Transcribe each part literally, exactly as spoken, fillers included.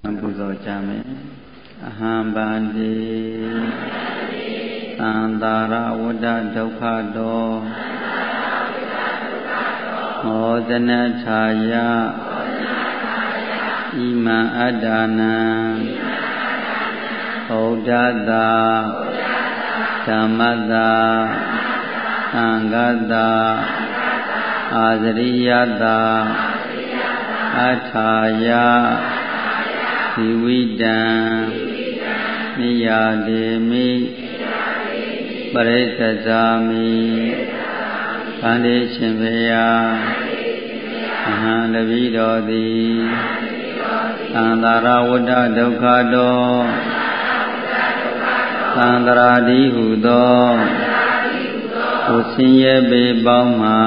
ပူဇော်ကြမယ်အဟံဗန္တိသန္တာရဝတ္တဒုက္ခတောဟောသနထာယဣမံအတ္တနံဗုဒ္ဓတာဓမ္မတာသံဃတာအာဇရိယတာအထာယဇီဝိတံနိယာဒေမိပရိစ္ဆဇာမိဗန္တိရှင်ဖေယအဟံတပိတော်သည်သန္တာရဝတ္တဒုက္ခတောသန္တရာတိဟုသောကိုဆင်းရဲပေပေါင်းမှာ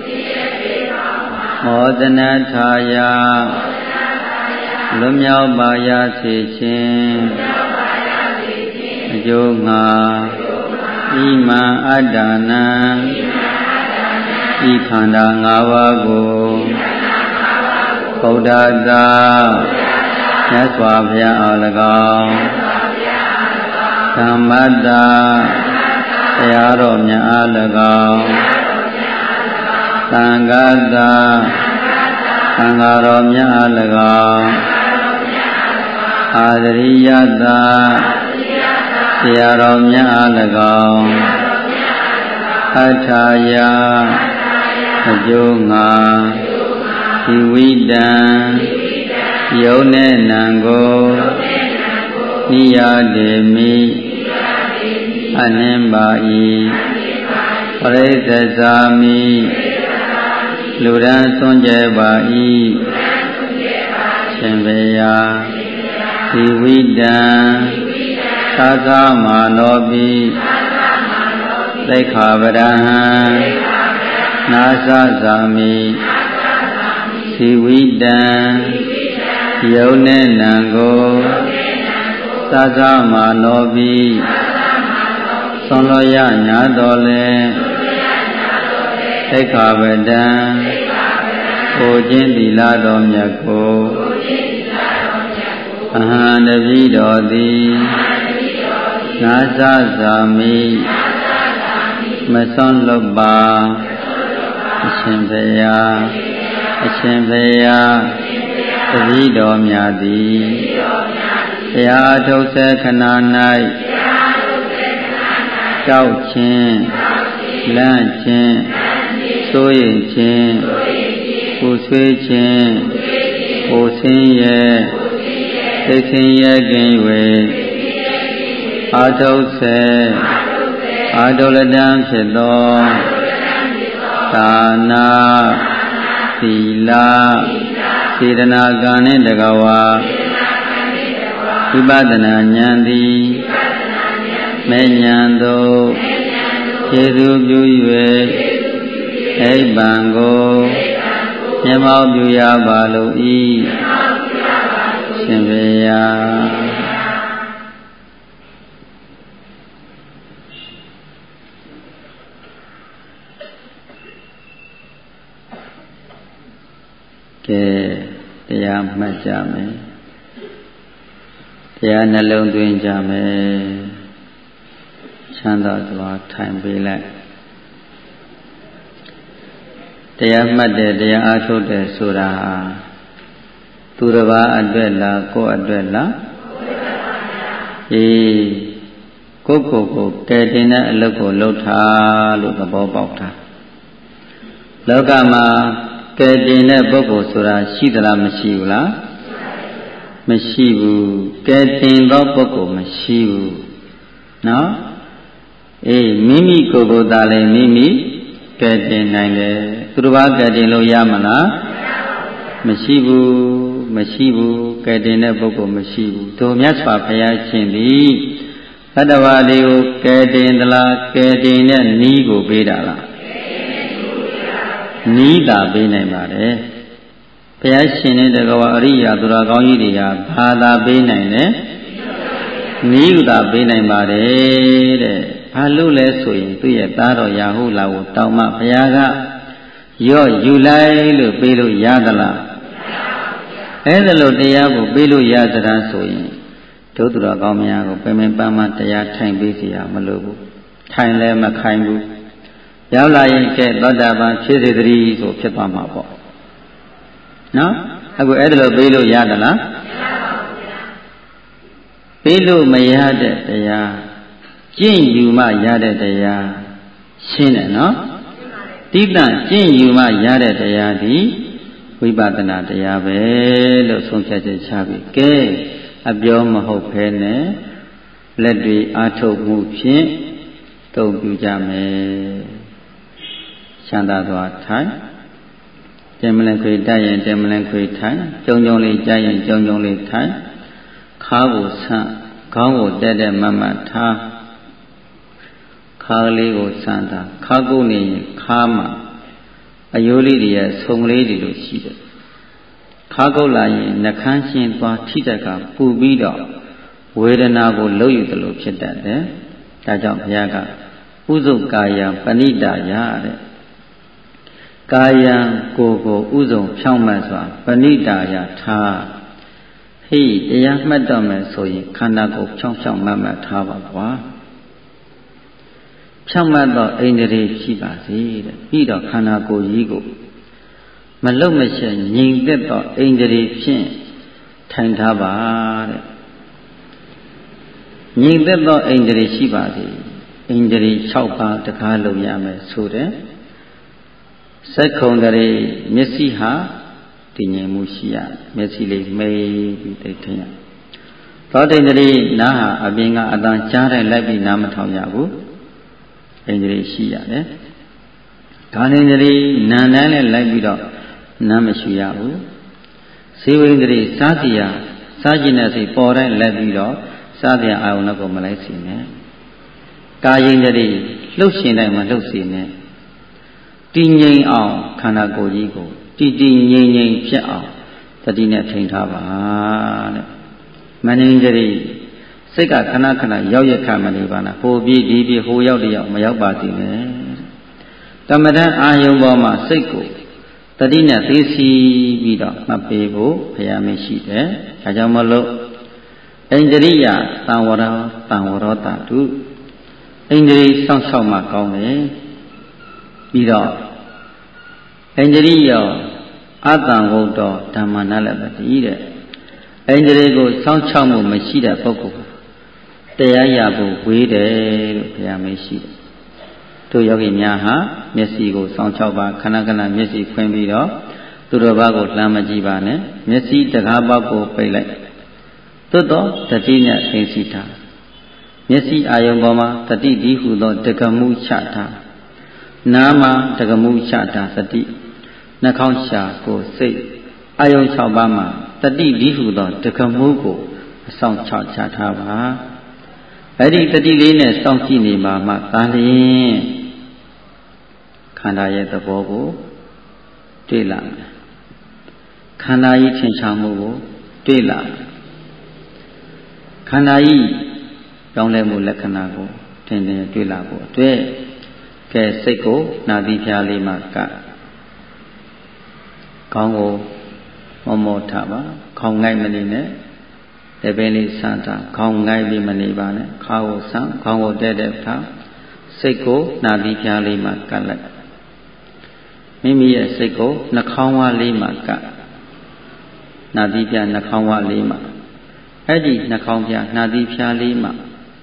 မောဒနာထာယလွမြောက်ပါရစေခြင်းအကျိုးငါဣမံအတ္တနံဤခန္ဓာ၅ပါးကိုဗုဒ္ဓသာမြတ်စွာဘုရားအား၎င်းဓမ္မတာတရားတော်များအား၎င်းသံဃာတာသံဃာတော်များအား၎င်းအာဇရိယတာတရားတော်များအား၎င်းအထာယအကျိုးငါဇီဝိတံယုံနဲ့နံကိုနိယာဒေမိအနှင်းပါ၏ပရိစ္ဆေဇာမိလူရန်ဆွံ့ကြဲပါ၏ရှင်ဘေယဇီဝိတံသာသမနောပိသိက္ခာပဒံနာသဇာမိဇီဝိတံယုံနဲ့နံကိုသာသမနောပိသွန်လောရညာတော်လဲသိက္ခာပဒံကိုခြင်းသီလတော်မြတ်ကိုအဟံတပိတော်သည်နာသဇာမိမစွန့်လွတ်ပါအရှင်ဘုရားအရှင်ဘုရားတပိတော်မြတ်သည်တရားထုတ်စေခဏ၌ကြောက်ခြင်းလန့်ခြင်းစိုးရိမ်ခြင်းပူဆွေးခြင်းပူဆင်းရဲသိဆင်းရဲကင်း၍အာထုစေအာဒုလတံဖြစ်သောဒါနာသီလစေတနာကံနှင့်တကားဝါဝိပဿနာဉာဏ်သည်မဲ့ဉာဏ်သို့ကျေစုပြု၍နိဗ္ဗာန်ကိုမျက်မှောက်ပြုရပါလို၏ရှင်ဘေယကဲတရားမှတ်ကြမယ်တရားနှလုံးသွင်းကြမယ်ချမ်းသာစွာထိုင်ပေးလိုက်တရားမှတ်တယ်တရားအားထုတ်တယ်ဆိုတာဟာသူတစ်ပါးအတွက်လားကိုယ့်အတွက်လားအေးကိုယ့်ကိုယ်ကိုကယ်တင်တဲ့အလုပ်ကိုလုပ်ထားလို့သဘောပေါက်တာလောကမှာကယ်တင်တဲ့ပုဂ္ဂိုလ်ဆိုတာရှိသလားမရှိဘူးလားမရှိဘူးကယ်တင်သောပုဂ္ဂိုလ်မရှိဘူးနော်အေးမိမိကိုယ်ကိုယ်သာလည်းမိမိကယ်တင်နိုင်တယ်သူတစ်ပါးကယ်တင်လို့ရမလားမရှိဘူးမရှိဘူးကယ်တင်တဲ့ပုဂ္ဂိုလ်မရှိဘူးတို့မြတ်စွာဘုရားရှင်သည်သတ္တဝါတွေကိုကယ်တင်သလားကယ်တင်တဲ့နည်းကိုပေးတာလားနည်းသာပေးနိုင်ပါတယ်ဘုရားရှင်နဲ့တကဝအရိယာသူတော်ကောင်းကြီးတွေကဘာသာပေးနိုင်လဲနည်းသာပေးနိုင်ပါတယ်တဲ့ဘာလို့လဲဆိုရင်သူ့ရဲ့သားတော်ရာဟုလာကိုတောင်းမှဘုရားကရော့ယူလိုက်လို့ပေးလို့ရသလားအဲ့ဒါလို့တရားကိုပေးလို့ရသလားဆိုရင်ဒုသူတော်ကောင်းများကိုပင်ပင်ပန်းပန်းတရားထိုင်ပေးစီရမလို့ဘူးထိုင်လည်းမခိုင်ဘူးရောက်လာရင်ကဲသောတာပန်ဖြစ်စေတည်းဆိုဖြစ်သွားမှာပေါ့နော်အခုအဲ့ဒါလို့ပေးလို့ရသလားပေးလို့မရတဲ့တရားကျင့်ယူမှရတဲ့တရားရှင်းတယ်နော်တိတ္တကျင့်ယူမှရတဲ့တရားဒီဝိပဿနာတရားပဲလို့ဆုံးဖြတ်ချက်ချပြီးကဲအပြောမဟုတ်ဘဲနဲ့လက်တွေအားထုတ်မှုဖြင့်တုံ့ပြုကြမယ်ချမ်းသာစွာထိုင်တင်မလင်ခွေတိုက်ရင်တင်မလင်ခွေထိုင်ကြုံကြုံလေးကြရင်ကြုံကြုံလေးထိုင်ခါးကိုဆန့်ခေါင်းကိုတက်တက်မမတ်ထားခါးလေးကိုဆန့်တာခါးကုတ်နေရင်ခါးမှာအယိုးလေးတွေရဲ့ဆုံလေးတွေလို့ရှိတယ်ခါးကုတ်လာရင်နှခမ်းရှင်းသွားထိတက်ကပူပြီးတော့ဝေဒနာကိုလှုပ်ယူသလိုဖြစ်တတ်တယ်ဒါကြောင့်ဘုရားကဥဇုကာယပဏိတာယတဲ့ကာယံကိုယ်ကိုဥဇုံဖြောင့်မတ်စွာပဏိတာယထားဟိတရားမှတ်တော့မယ်ဆိုရင်ခန္ဓာကိုယ်ဖြောင့်ဖြောင့်မတ်မတ်ထားပါကွာဖြောင့်မတ်သောအိန္ဒြေရှိပါစေတဲ့ပြီးတော့ခန္ဓာကိုယ်ကြီးကိုမလုံမရှက်ငြိမ်သက်သောအိန္ဒြေဖြင့်ထိုင်ထားပါတဲ့ငြိမ်သက်သောအိန္ဒြေရှိပါစေအိန္ဒြေ၆ပါးတကားလုံးရမယ်ဆိုတဲ့စက္ခုံတရေမျက်စိဟာတည်ငြိမ်မှုရှိရမျက်စိလေးမိတ်ပြီးတိတ်ထင်ရသောတိန္ဒြေနားဟာအပြင်ကအတန်ကြားတိုင်းလိုက်ပြီးနားမထောင်ရဘူးအိန္ဒြေရှိရတယ်ကာနိန္ဒြေနားတိုင်းလည်းလိုက်ပြီးတော့နားမရှိရဘူးဇေဝိန္ဒြေစားစီရစားခြင်းနဲ့စိတ်ပေါ်တိုင်းလိုက်ပြီးတော့စားပြန်အာရုံတော့မလိုက်စီနဲ့ကာယိန္ဒြေလှုပ်ရှင်တိုင်းမလှုပ်စီနဲ့တည်ငြိမ်အောင်ခန္ဓာကိုယ်ကြီးကိုတည်တည်ငြိမ်ငြိမ်ဖြစ်အောင်တတိနဲ့ထိန်ထားပါတဲ့မနိန္ဒြေစိတ်ကခဏခဏရောက်ရခမနေပါနဲ့ဟိုပြေးဒီပြေးဟိုရောက်တရောက်မရောက်ပါစေနဲ့ကမ္မဋ္ဌာန်းအာယုံပေါ်မှာစိတ်ကိုတတိနဲ့သိစီပြီးတော့မှတ်ပေးဖို့ဘုရားမရှိတယ်ဒါကြောင့်မလို့ဣန္ဒြိယတံဝရတံဝရောတတုဣန္ဒြေစောင့်ရှောက်မှကောင်းတယ်ပြီးတော့ဣန္ဒြိယအတံဝုဒ္ဓဓမ္မနာလပတိတဲ့ဣန္ဒြေကိုစောင့်ရှောက်မှုမရှိတဲ့ပုဂ္ဂိုလ်တရားရဖို့ဝေးတယ်လို့ဘုရားမရှိတယ်တို့ယောဂီများဟာမျက်စိကိုစောင့်ရှောက်ပါခဏခဏမျက်စိဖွင့်ပြီးတော့သူတော်ဘာကိုလှမ်းမကြည့်ပါနဲ့မျက်စိတကားပေါက်ကိုပိတ်လိုက်သို့တော့တတိနဲ့သိသိထားမျက်စိအာယုံပေါ်မှာတတိဒီဟုသောတက္ကမှုချထားနားမှာတက္ကမှုချထားသတိနှာခေါင်းရှာကိုစိတ်အာယုံ၆ပါးမှာတတိဒီဟုသောတက္ကမှုကိုအဆောင်ချချထားပါအဲ့ဒီတတိလေးနဲ့စောင့်ကြည့်နေမှာမှသာလျှင်ခန္ဓာရဲ့သဘောကိုတွေ့လာမယ်ခန္ဓာကြီးထင်ရှားမှုကိုတွေ့လာမယ်ခန္ဓာကြီးကြောင်းလဲမှုလက္ခဏာကိုထင်ထင်တွေ့လာဖို့အတွက်ကဲစိတ်ကိုနာသီဖျားလေးမှာကခေါင်းကိုမောမောထားပါခေါင်းငိုက်မနေနဲ့တပင်းလေးဆန်းတာခေါင်းငိုက်ပြီးမနေပါနဲ့ခါကိုဆန်းခေါင်းကိုတဲတဲထားစိတ်ကိုနာသီဖျားလေးမှာကပ်လိုက်မိမိရဲ့စိတ်ကိုနှာခေါင်းဝါးလေးမှာကပ်နာသီဖျားနှာခေါင်းဝါးလေးမှာအဲ့ဒီနှာခေါင်းဖျားနာသီဖျားလေးမှာ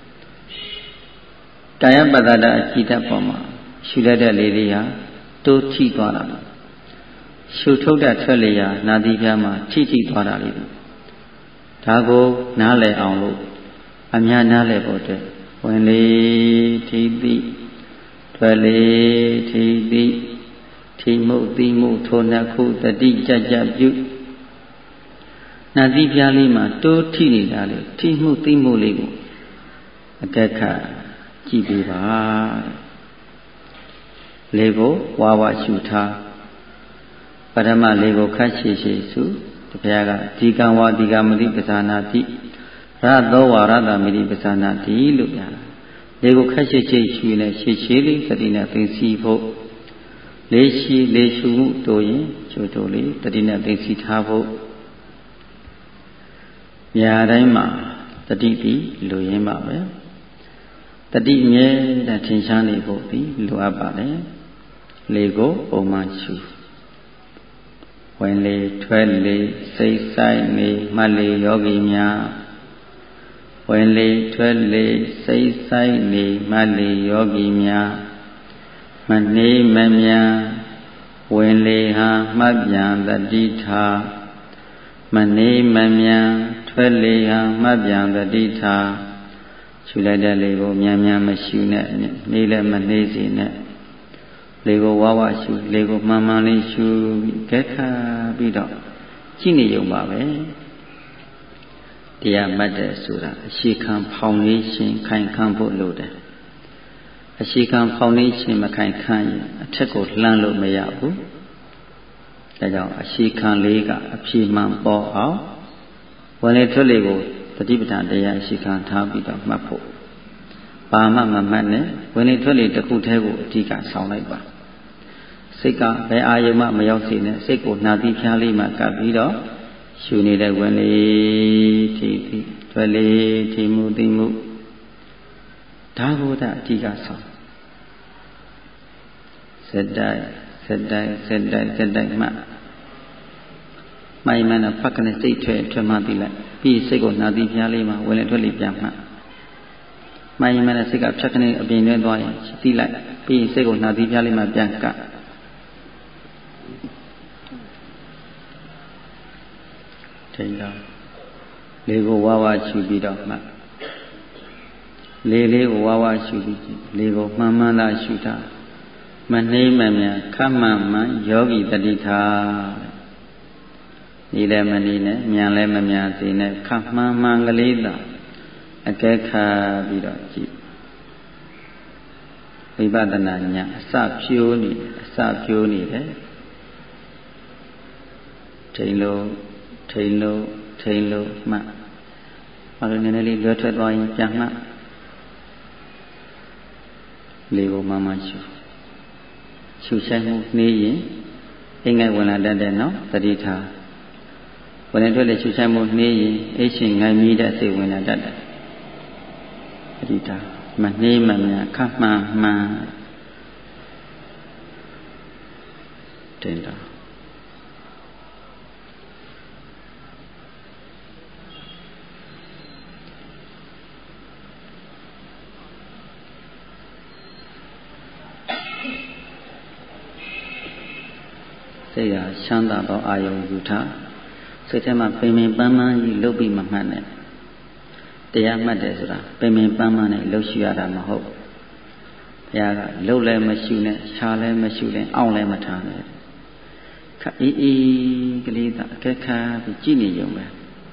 ကာယပတ္တတာအကြည့်တဲ့ပုံမှာရှုလိုက်တဲ့လေးတွေဟာတိုးထိသွားတာရှုထုတ်တဲ့ထွက်လေရာနာသီဖျားမှာထိထိသွားတာလေးဒါကိုနားလည်အောင်လို့အများနားလည်ဖို့အတွက်ဝင်လေထိသိထွက်လေထိသိထိမှုသိမှုထိုနှစ်ခုတတိကြကြပြုနာသီဖျားလေးမှာတိုးထိနေတာလေထိမှုသိမှုလေးကိုအကက်ခတ်ကြည့်ပေးပါလေကိုဝါဝရှုထားပထမလေကိုခတ်ရှိရှိစုတပည့်ကဒီကံဝါဒီကမတိပဇာနာတိရသောဝါရတမိတိပဇာနာတိလို့ပြောတာလေကိုခတ်ရှိရှိရှုနေရှိရှိလေးသတိနဲ့သိသိဖို့လေးရှိလေးရှုမှုတို့ရင်ချို့တို့လေးတတိနဲ့သိသိထားဖို့ nhà đấy mà tật đi đi lùi em bảo vậy tật đi nghe là thiên sáng này bộ đi lùi áp bảo đấy lê gỗ ôm mà chú when lê thuê lê xây sai lê mà lê yogi nhà when lê thuê lê xây sai lê mà lê yogi nhà mà nê mà nhà when lê ha mà biang tật đi tha mà nê mà nhà thuê lê ha mà biang tật đi tha chú lại đây lê gỗ nhà nhà mà chú nè nê lê mà nê gì nè lê gỗ wá wá chú lê gỗ mà mà lê chú cái khá bị đó chỉ này dùng bảo vệ thì à mất đấy số ra chỉ cần foundation khai khang bộ lô đấy chỉ cần foundation mà khai khang chắc có lan lộ mấy áo để cho chỉ cần lấy cả chỉ mang bỏ áoวันนี้ทุเรศကိုတတိပဌာန်တရားရှိခံထားပြီးတော့မှတ်ဖို့ဘာမှမမှတ်နဲ့วันนี้ทุเรศတစ်ခုတည်းကိုအဓိကဆောင်လိုက်ပါစိတ်ကဘယ်အာယုံမှမရောက်စေနဲ့စိတ်ကိုနှာသီးဖြားလေးမှကပ်ပြီးတော့ရှုနေတဲ့ဝင်လေးထိထိထွဲလေးထိမှုသိမှုဒါကိုသာအဓိကဆောင်စက်တိုက်စက်တိုက်စက်တိုက်စက်တိုက်မှမိုင်းမနဲ့ဖက်ကနေစိတ်ထွဲထွဲမှသိလိုက်ပြီးစိတ်ကိုနှာသီးဖြားလေးမှဝင်လေထွက်လေပြန်မှမိုင်းမနဲ့စိတ်ကဖြတ်ကနေအပြင်တွင်းသွားရင်သိလိုက်ပြီးစိတ်ကိုနှာသီးဖြားလေးမှပြန်ကပ်ထိန်တော့လေကိုဝါဝါရှုပြီးတော့မှလေလေးကိုဝါဝါရှုပြီးလေကိုမှန်မှန်သာရှုတာမနှိမ့်မမြန်ခမ်းမှန်မှန်ယောဂီတတိထာဒီလည်းမနေနဲ့မြန်လည်းမမြန်စေနဲ့ခမ်းမှန်မှန်ကလေးသာအကဲခါပြီးတော့ကြည့်ဝိပဿနာဉာဏ်အစဖြိုးနေအစဖြိုးနေတယ်ထိန်လို့ထိန်လို့ထိန်လို့မှတ်ဘာလို့နည်းနည်းလေးလွှဲထွက်သွားရင်ပြန်မှတ်လေကိုမှမှရှုရှုဆိုင်မှုနှေးရင်အိမ်ငယ်ဝင်လာတတ်တယ်နော်သတိထားဝင်နေထွက်လေရှုဆိုင်မှုနှေးရင်အိတ်ရှင်ငိုင်းမိတဲ့စိတ်ဝင်လာတတ်တယ်သတိထားမနှေးမမြန်ခပ်မှန်မှန်တင်တာစိတ်ဟာချမ်းသာသောအာယုံယူထားစိတ်ထဲမှာပင်ပင်ပန်းပန်းကြီးလှုပ်ပြီးမှမှတ်နေတရားမှတ်တယ်ဆိုတာပင်ပင်ပန်းပန်းနဲ့လှုပ်ရှိရတာမဟုတ်ဘုရားကလှုပ်လည်းမရှိနဲ့ခြားလည်းမရှိနဲ့အောင့်လည်းမထားနဲ့ခပ်အေးအေးကလေးသာအခက်ခါပြီးကြည့်နေကြုံပဲ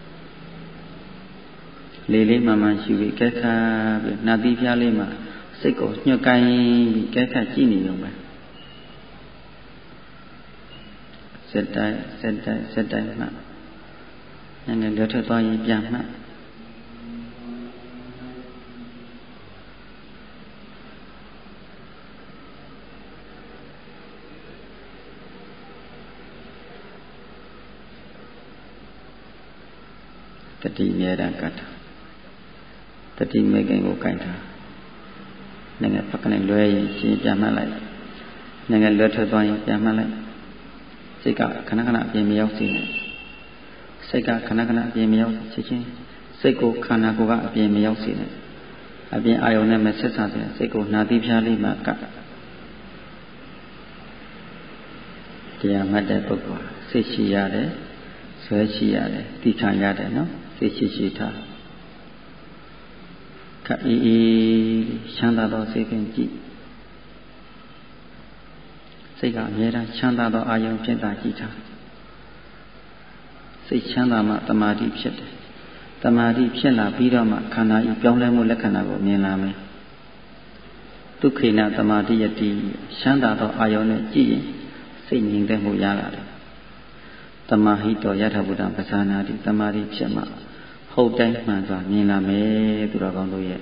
လေးလေးမှန်မှန်ရှိပြီးအခက်ခါပြီးနှာသီးဖြားလေးမှာစိတ်ကိုညှို့ကိုင်းပြီးအခက်ခါကြည့်နေကြုံပဲစက်တိုင်းစက်တိုင်းစက်တိုင်းမှငငယ်လွတ်ထွက်သွားရင်ပြန်မှတတိမြဲတမ်းကတ်တာတတိမေခင်ကိုကိုင်တာငငယ်ဖက်ကနေလွဲရင်ရှင်ပြန်မှလိုက်ငငယ်လွတ်ထွက်သွားရင်ပြန်မှလိုက်စိတ်ကခဏခဏအပြင်မရောက်စေနဲ့စိတ်ကခဏခဏအပြင်မရောက်ချက်ချင်းစိတ်ကိုခန္ဓာကိုယ်ကအပြင်မရောက်စေနဲ့အပြင်အာယုံနဲ့မဆက်ဆံစေစိတ်ကိုနှာသီးဖြားလေးမှကပ်တရားမှတ်တဲ့ပုဂ္ဂိုလ်စိတ်ရှိရတယ်ဆွဲရှိရတယ်တိခံရတယ်နော်စိတ်ရှိရှိထားခပ်အေးအေးချမ်းသာသောစိတ်ဖြင့်ကြည့်စိတ်ကအမြဲတမ်းချမ်းသာသောအာယုံဖြင့်သာကြည့်ထားစိတ်ချမ်းသာမှတမာတိဖြစ်တယ်တမာတိဖြစ်လာပြီးတော့မှခန္ဓာဤပြောင်းလဲမှုလက္ခဏာကိုမြင်လာမယ်ဒုက္ခိနတမာတိယတိချမ်းသာသောအာယုံနဲ့ကြည့်ရင်စိတ်ငြိမ်သက်မှုရလာတယ်တမာဟိတောယထာဘုဒ္ဓပဇာနာတိတမာတိဖြစ်မှဟုတ်တိုင်းမှန်စွာမြင်လာမယ်သူတော်ကောင်းတို့ရဲ့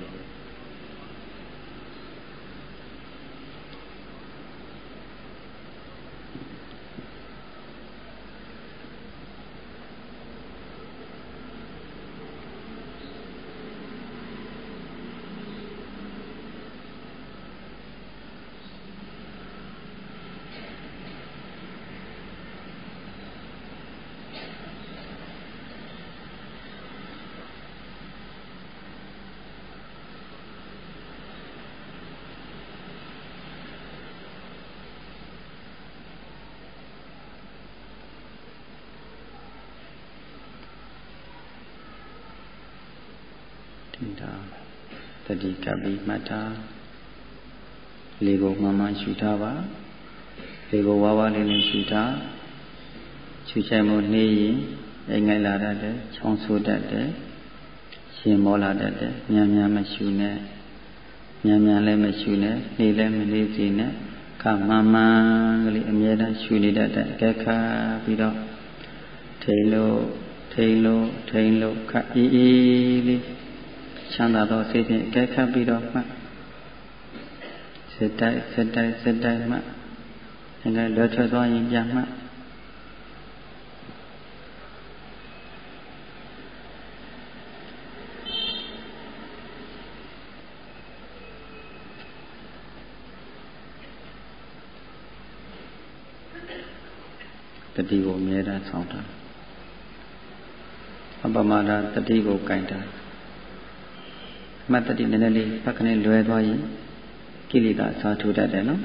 ဒါတတိကပ်ပြီးမှတ်ထားလေကိုမှန်မှန်ရှုထားပါလေကိုဝါးဝါးလေးလေးရှုထားရှုချိုင်မှုနှေးရင်အိမ်ငိုက်လာတတ်တယ်ချောင်းဆိုးတတ်တယ်ရှင်မောလာတတ်တယ်မြန်မြန်မရှုနဲ့မြန်မြန်လည်းမရှုနဲ့နှေးလည်းမနှေးစေနဲ့ခမှန်မှန်ကလေးအမြဲတမ်းရှုနေတတ်တဲ့အကဲခါပြီးတော့ထိန်လို့ထိန်လို့ထိန်လို့ခအေးအေးလေးချမ်းသာသောစိတ်ဖြင့်အကဲခတ်ပြီးတော့မှစိတ်တိုက်စိတ်တိုက်စိတ်တိုက်မှငါလွယ်ထွက်သွားရင်ပြန်မှတတိကိုအမြဲတမ်းဆောင်တာအပမဒါတတိကိုကြိုင်တာမတ္တိနည်းနည်းလေးဖက်ခနဲ့လွယ်သွားရင်ကိလေသာအစားထိုးတတ်တယ်နော်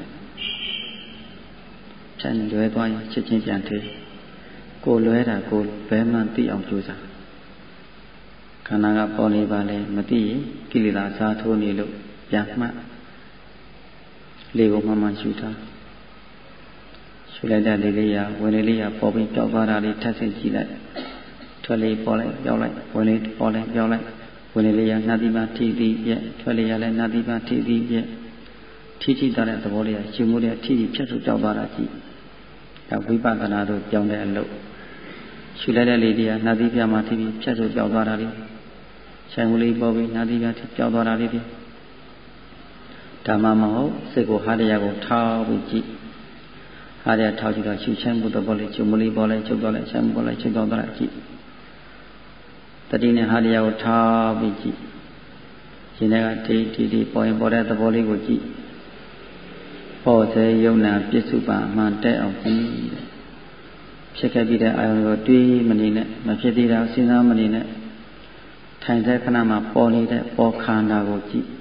ချမ်းလွယ်သွားရင်ချက်ချင်းပြန်ထေးကိုလွယ်တာကိုဘယ်မှသိအောင်ကြိုးစားခန္ဓာကပေါ်နေပါလေမသိရင်ကိလေသာအစားထိုးနေလို့ပြန်မှတ်လေကိုမှန်မှန်ရှုထားရှုလိုက်တဲ့လေလေးရဝင်လေလေးရပေါ်ပြီးကြောက်သွားတာလေးထပ်ဆင့်ကြည့်လိုက်ထွက်လေပေါ်လိုက်ကြောက်လိုက်ဝင်လေပေါ်လိုက်ကြောက်လိုက်ဝင်လေလေးရနှာတိပထိတိပြက်ထွက်လေရလည်းနှာတိပထိတိပြက်ထိထိသွားတဲ့သဘောလေးရရှင်မှုလေးထိထိဖြတ်ထုတ်ကြောက်သွားတာကြည့်ဒါဝိပဿနာတို့ကြောင်းတဲ့အလုပ်ရှုလိုက်တဲ့လေလေးရနှာတိပြမှာထိပြီးဖြတ်ထုတ်ကြောက်သွားတာလေးဆိုင်မှုလေးပေါ်ပြီးနှာတိပြထိကြောက်သွားတာလေးဒီဓမ္မမဟုတ်စိတ်ကိုဟာတရားကိုထောက်ပြီးကြည့်ဟာတရားထောက်ကြည့်တော့ရှုဆိုင်မှုသဘောလေးချုပ်မှုလေးပေါ်လိုက်ချုပ်သွားလိုက်ဆိုင်မှုပေါ်လိုက်ချုပ်သွားတာကြည့်တတိနဲ့ဟာတရားကိုထားပြီးကြည့်ရှင်တွေကဒိဋ္ဌိဒီပေါ်ရင်ပေါ်တဲ့သဘောလေးကိုကြည့်ပေါ်စေယုံနာပြစ္စုပ္ပန်အမှန်တဲ့အောင်ကြည့်ဖြစ်ခဲ့ပြီးတဲ့အာယုံကိုတွေးမနေနဲ့မဖြစ်သေးတာစဉ်းစားမနေနဲ့ထိုင်တဲ့ခဏမှာပေါ်နေတဲ့ပေါ်ခန္ဓာကိုကြည့်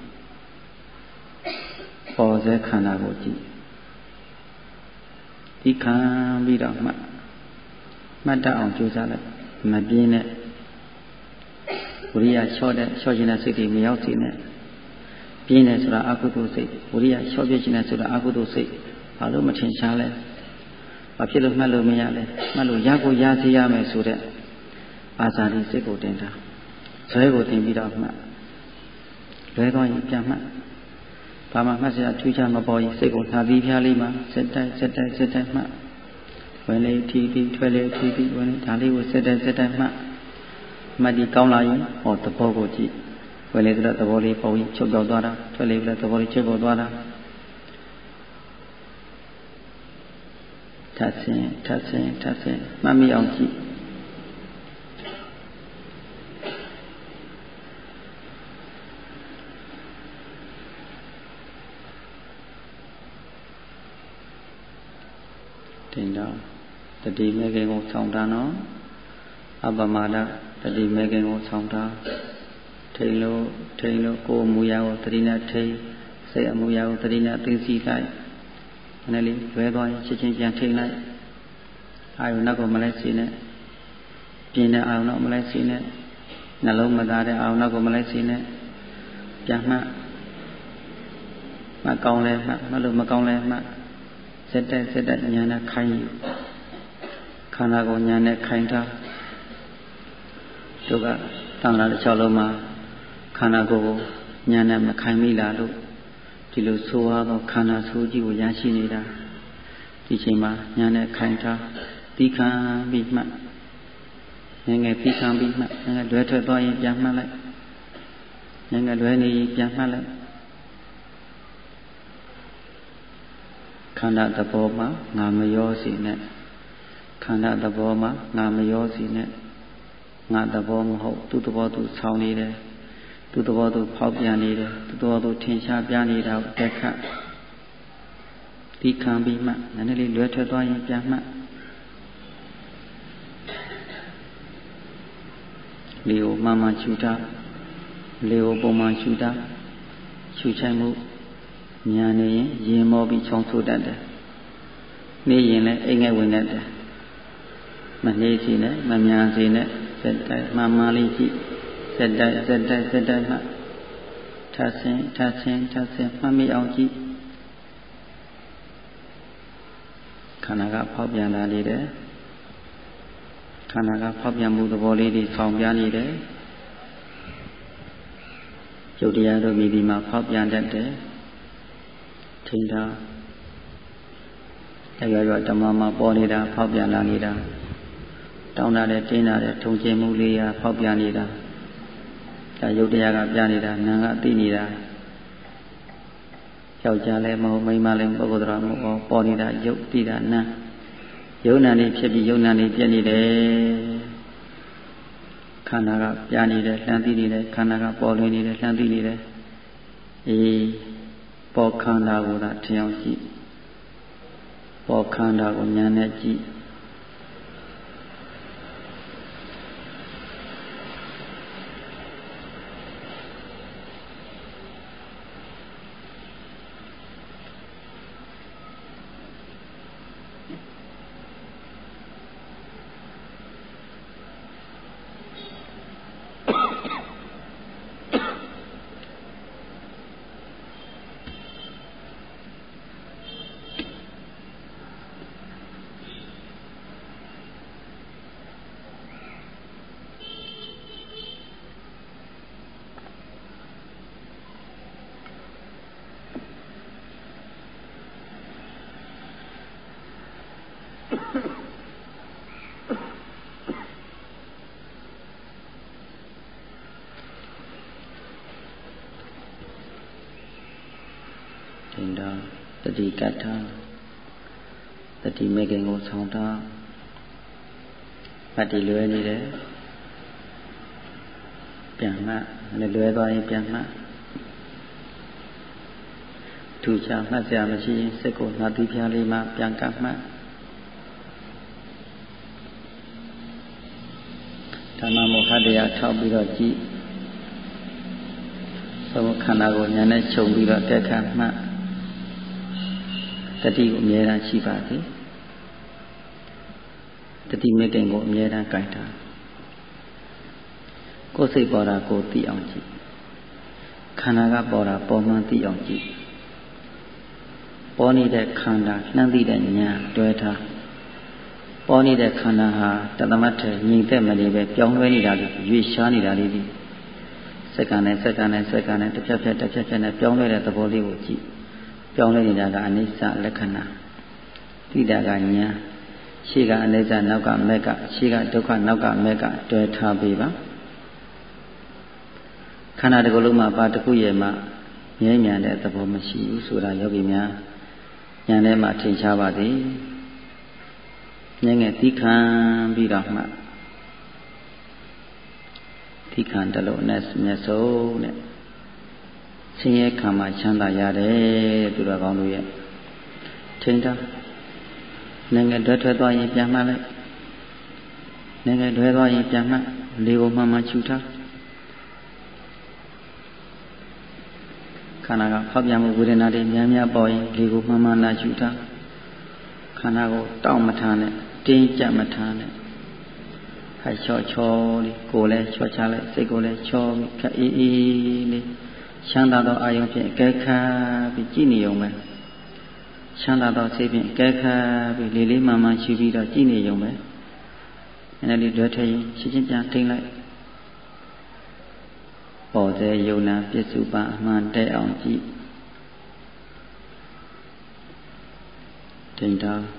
ပေါ်စေခန္ဓာကိုကြည့်ဒီခံပြီးတော့မှမှတ်တတ်အောင်ကြိုးစားလိုက်မပြင်းနဲ့ဝိရိယလျှော့တဲ့လျှော့ခြင်းတဲ့စိတ်တွေမရောက်စေနဲ့ပြင်းတယ်ဆိုတာအကုသိုလ်စိတ်ဝိရိယလျှော့ပြခြင်းတဲ့ဆိုတာအကုသိုလ်စိတ်ဘာလို့မထင်ရှားလဲဘာဖြစ်လို့မှတ်လို့မရလဲမှတ်လို့ရကိုရစေရမယ်ဆိုတဲ့အာဇာတိစိတ်ကိုတင်တာဇွဲကိုတင်ပြီးတော့မှလွဲသွားရင်ပြန်မှတ်ဘာမှမှတ်စရာထူးခြားမပေါ်ရင်စိတ်ကိုနှာပြီးဖျားလေးမှာစက်တိုက်စက်တိုက်စက်တိုက်မှတ်ဝင်လေထီထီထွက်လေထီထီဝင်လေဒါလေးကိုစက်တိုက်စက်တိုက်မှတ်မတ္တိကောင်းလာရင်ဟောသဘောကိုကြည့်ဝင်လေတဲ့သဘောလေးပေါ်ပြီးချုပ်ပြောက်သွားတာထွက်လေတဲ့သဘောလေးချုပ်ပြောက်သွားတာထပ်ဆင်းထပ်ဆင်းထပ်ဆင်းမှတ်မိအောင်ကြည့်တင်တော့တတိမေခင်ကိုဆောင်တာနော်အပမဒတတိမေခင်ကိုဆောင်တာထိန်လို့ထိန်လို့ကိုယ်မူရာကိုတတိနဲ့ထိန်စိတ်အမူအရာကိုတတိနဲ့သိသိလိုက်နည်းလေးလွဲသွားရင်ချက်ချင်းပြန်ထိန်လိုက်အာယုနောက်ကမလိုက်စီနဲ့ပြင်းတဲ့အာယုနောက်မလိုက်စီနဲ့နှလုံးမသားတဲ့အာယုနောက်ကိုမလိုက်စီနဲ့ပြန်မှတ်မကောင်းလဲမှတ်မလို့မကောင်းလဲမှတ်စက်တက်စက်တက်ညာနဲ့ခိုင်းခန္ဓာကိုညာနဲ့ခိုင်းထားတို့ကတန်ခါတစ်ချောင်းလုံးမှာခန္ဓာကိုယ်ကိုညာနဲ့မခိုင်းမိလားလို့ဒီလိုဆိုရတော့ခန္ဓာဆိုးကြီးကိုရရှိနေတာဒီချိန်မှာညာနဲ့ခိုင်းထားသီးခံပြီးမှတ်ငယ်ငယ်သီးခံပြီးမှတ်ငယ်ငယ်လွဲထွက်သွားရင်ပြန်မှတ်လိုက်ငယ်ငယ်လွဲနေရင်ပြန်မှတ်လိုက်ခန္ဓာသဘောမှာငါမရောစီနဲ့ခန္ဓာသဘောမှာငါမရောစီနဲ့ငါသဘောမဟုတ်သူ့သဘောသူဆောင်းနေတယ်သူ့သဘောသူဖောက်ပြန်နေတယ်သူ့သဘောသူထင်ရှားပြနေတာကိုတက်ခတ်ဒီခံပြီးမှနည်းနည်းလေးလွဲထွက်သွားရင်ပြန်မှလေကိုမှန်မှန်ရှုတာလေကိုပုံမှန်ရှုတာရှုချိုင်မှုညာနေရင်ရင်မောပြီးချောင်းဆိုးတတ်တယ်နေရင်လည်းအိမ်ငယ်ဝင်တတ်တယ်မနေစီနဲ့မမြန်စီနဲ့စက်တိုင်းမှန်မှန်လေးကြည့်ဇက်တိုက်ဇက်တိုက်ဇက်တိုက်မှထဆင်းထဆင်းထဆင်းမှတ်မိအောင်ကြည့်ခန္ဓာကဖောက်ပြန်လာနေတယ်ခန္ဓာကဖောက်ပြန်မှုသဘောလေးတွေဆောင်ပြနေတယ်ရုပ်တရားတို့မြည်ဒီမှာဖောက်ပြန်တတ်တယ်ထိန်းထားရရဓမ္မမှာပေါ်နေတာဖောက်ပြန်လာနေတာတောင်းတာတဲ့တင်းတာတဲ့ထုံကျင်မှုလေးရာဖောက်ပြန်နေတာဒါရုပ်တရားကပြနေတာနာကသိနေတာယောက်ျားလည်းမဟုတ်မိန်းမလည်းပုဂ္ဂိုလ်တော်မဟုတ်ပေါ်နေတာရုပ်သိတာနာယုံနာနေဖြစ်ပြီးယုံနာနေပြည့်နေတယ်ခန္ဓာကပြနေတယ်လှမ်းသိနေတယ်ခန္ဓာကပေါ်လွင်နေတယ်လှမ်းသိနေတယ်အေးပေါ်ခန္ဓာကိုသာထင်အောင်ကြည့်ပေါ်ခန္ဓာကိုဉာဏ်နဲ့ကြည့်တတိကတ္ထတတိမေခင်ကိုဆောင်တာမှတ်တည်လွယ်နေတယ်ပြန်မှလည်းလွယ်သွားရင်ပြန်မှထူချမှတ်စရာမရှိရင်စိတ်ကိုနှာသီးပြားလေးမှပြန်ကပ်မှတ်ဓမ္မမောဟတရားထောက်ပြီးတော့ကြည့်သမခန္ဓာကိုဉာဏ်နဲ့ခြုံပြီးတော့တက်ခတ်မှတ်တတိကိုအမြဲတမ်းရှိပါသည်တတိမေတ္တင်ကိုအမြဲတမ်းကြိုက်တာကိုယ်စိတ်ပေါ်တာကိုသိအောင်ကြည့်ခန္ဓာကပေါ်တာပေါ်မှန်းသိအောင်ကြည့်ပေါ်နေတဲ့ခန္ဓာနှမ်းသိတဲ့ဉာဏ်တွဲထားပေါ်နေတဲ့ခန္ဓာဟာတသမတ်ထဲငြိမ်သက်မနေပဲပြောင်းလဲနေတာလေးရွေ့ရှားနေတာလေးဒီစက္ကန့်နဲ့စက္ကန့်နဲ့စက္ကန့်နဲ့တစ်ဖြတ်ဖြတ်တစ်ဖြတ်ဖြတ်နဲ့ပြောင်းလဲတဲ့သဘောလေးကိုကြည့်ပြောင်းလဲနေတာကအနိစ္စလက္ခဏာသိတာကဉာဏ်ရှေ့ကအနိစ္စနောက်ကမက်ကရှေ့ကဒုက္ခနောက်ကမက်ကတွဲထားပေးပါခန္ဓာတစ်ခုလုံးမှာပါတစ်ခုရဲ့မှာငြိမ်းချမ်းတဲ့သဘောမရှိဘူးဆိုတာယောဂီများဉာဏ်ထဲမှာထင်ရှားပါသည်ငြိမ်းငယ်သိခံပြီးတော့မှသိခံတယ်လို့နဲ့မျက်စုံနဲ့ဆင်းရဲခံမှချမ်းသာရတယ်သူတော်ကောင်းတို့ရဲ့ထိန်းထားနိုင်ငံတွဲထွက်သွားရင်ပြန်မှလိုက်နိုင်ငံတွဲသွားရင်ပြန်မှလေကိုမှမှချူထားခန္ဓာကဖောက်ပြန်မှုဝေဒနာတွေများများပေါ်ရင်လေကိုမှမှနာချူထားခန္ဓာကိုတောင့်မထားနဲ့တင်းကြပ်မထားနဲ့ဟဲ့ချောချောလေးကိုယ်လည်းချောချလိုက်စိတ်ကိုလည်းချောပြီးခက်အေးအေးလေးချမ်းသာသောအာယုံဖြင့်အကဲခတ်ပြီးကြည်နေုံပဲချမ်းသာသောစိတ်ဖြင့်အကဲခတ်ပြီးလေးလေးမှန်မှန်ရှိပြီးတော့ကြည်နေုံပဲအဲဒီတွဲထရင်ရှင်းရှင်းပြန်ထိမ့်လိုက်ပေါ်စေယုံနာပြစ္စုပန်အမှန်တဲ့အောင်ကြည့်ထိမ့်ထား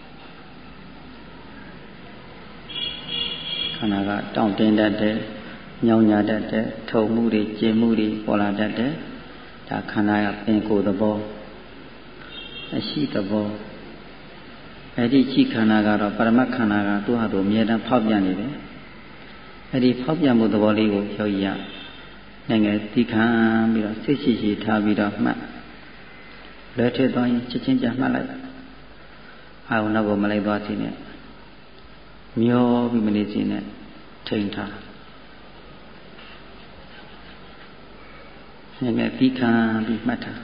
ခန္ဓာကတောင့်တင်းတတ်တယ်ညောင်းညာတတ်တယ်ထုံမှုတွေကျင်မှုတွေပေါ်လာတတ်တယ်ဒါခန္ဓာကပင်ကိုယ်သဘောအရှိသဘောအဲ့ဒီရှိခန္ဓာကတော့ပရမတ်ခန္ဓာကသူ့ဟာသူအမြဲတမ်းဖောက်ပြန်နေတယ်အဲ့ဒီဖောက်ပြန်မှုသဘောလေးကိုယောဂီရနိုင်ငံသိခံပြီးတော့စိတ်ရှိရှိထားပြီးတော့မှတ်လွယ်ထက်သွားရင်ချက်ချင်းပြန်မှတ်လိုက်အာရုံတော့ကိုမလိုက်သွားစေနဲ့မျောပြီးမနေစေနဲ့ထိန်ထားနိုင်ငံသိခံပြီးမှတ်ထား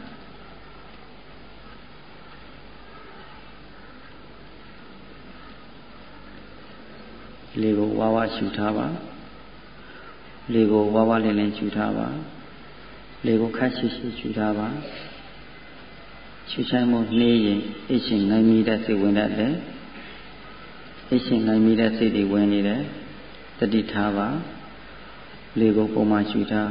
လေကိုဝါဝါရှူထားပါလေကိုဝါဝလင်းလင်းရှုထားပါလေကိုခတ်ရှိရှိရှုထားပါရှုချိုင်းမှုနှေးရင်အရှင်နိုင်မိတဲ့စိတ်ဝင်တတ်တယ်အရှင်နိုင်မိတဲ့စိတ်တွေဝင်နေတယ်တတိထားပါလေကိုပုံမှန်ရှုထား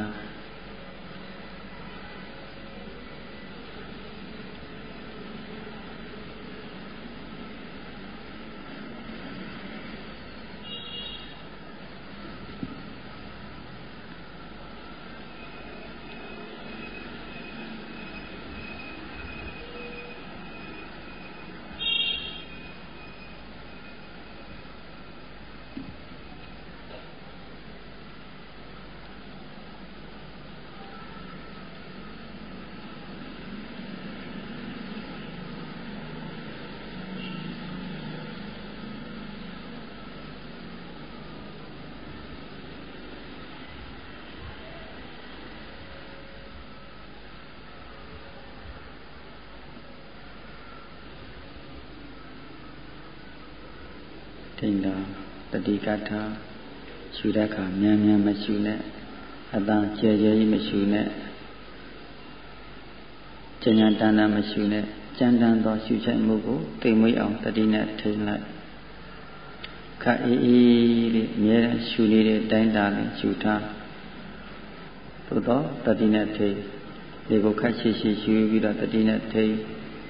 ထိန်တာတတိကထာရှုတဲ့အခါမြန်မြန်မရှုနဲ့အတန်ကျဲကျဲကြီးမရှုနဲ့ကျဉ်းကျဉ်းတန်းတန်းမရှုနဲ့ကြမ်းတမ်းသောရှုချိုက်မှုကိုတိမ်မွေးအောင်တတိနဲ့ထိန်လိုက်ခက်အေးအေးလေးအမြဲတမ်းရှုနေတဲ့တိုင်းတာလေးရှုထားသို့တော့တတိနဲ့ထိန်ဒီကိုခက်ရှိရှိရှုပြီးတော့တတိနဲ့ထိန်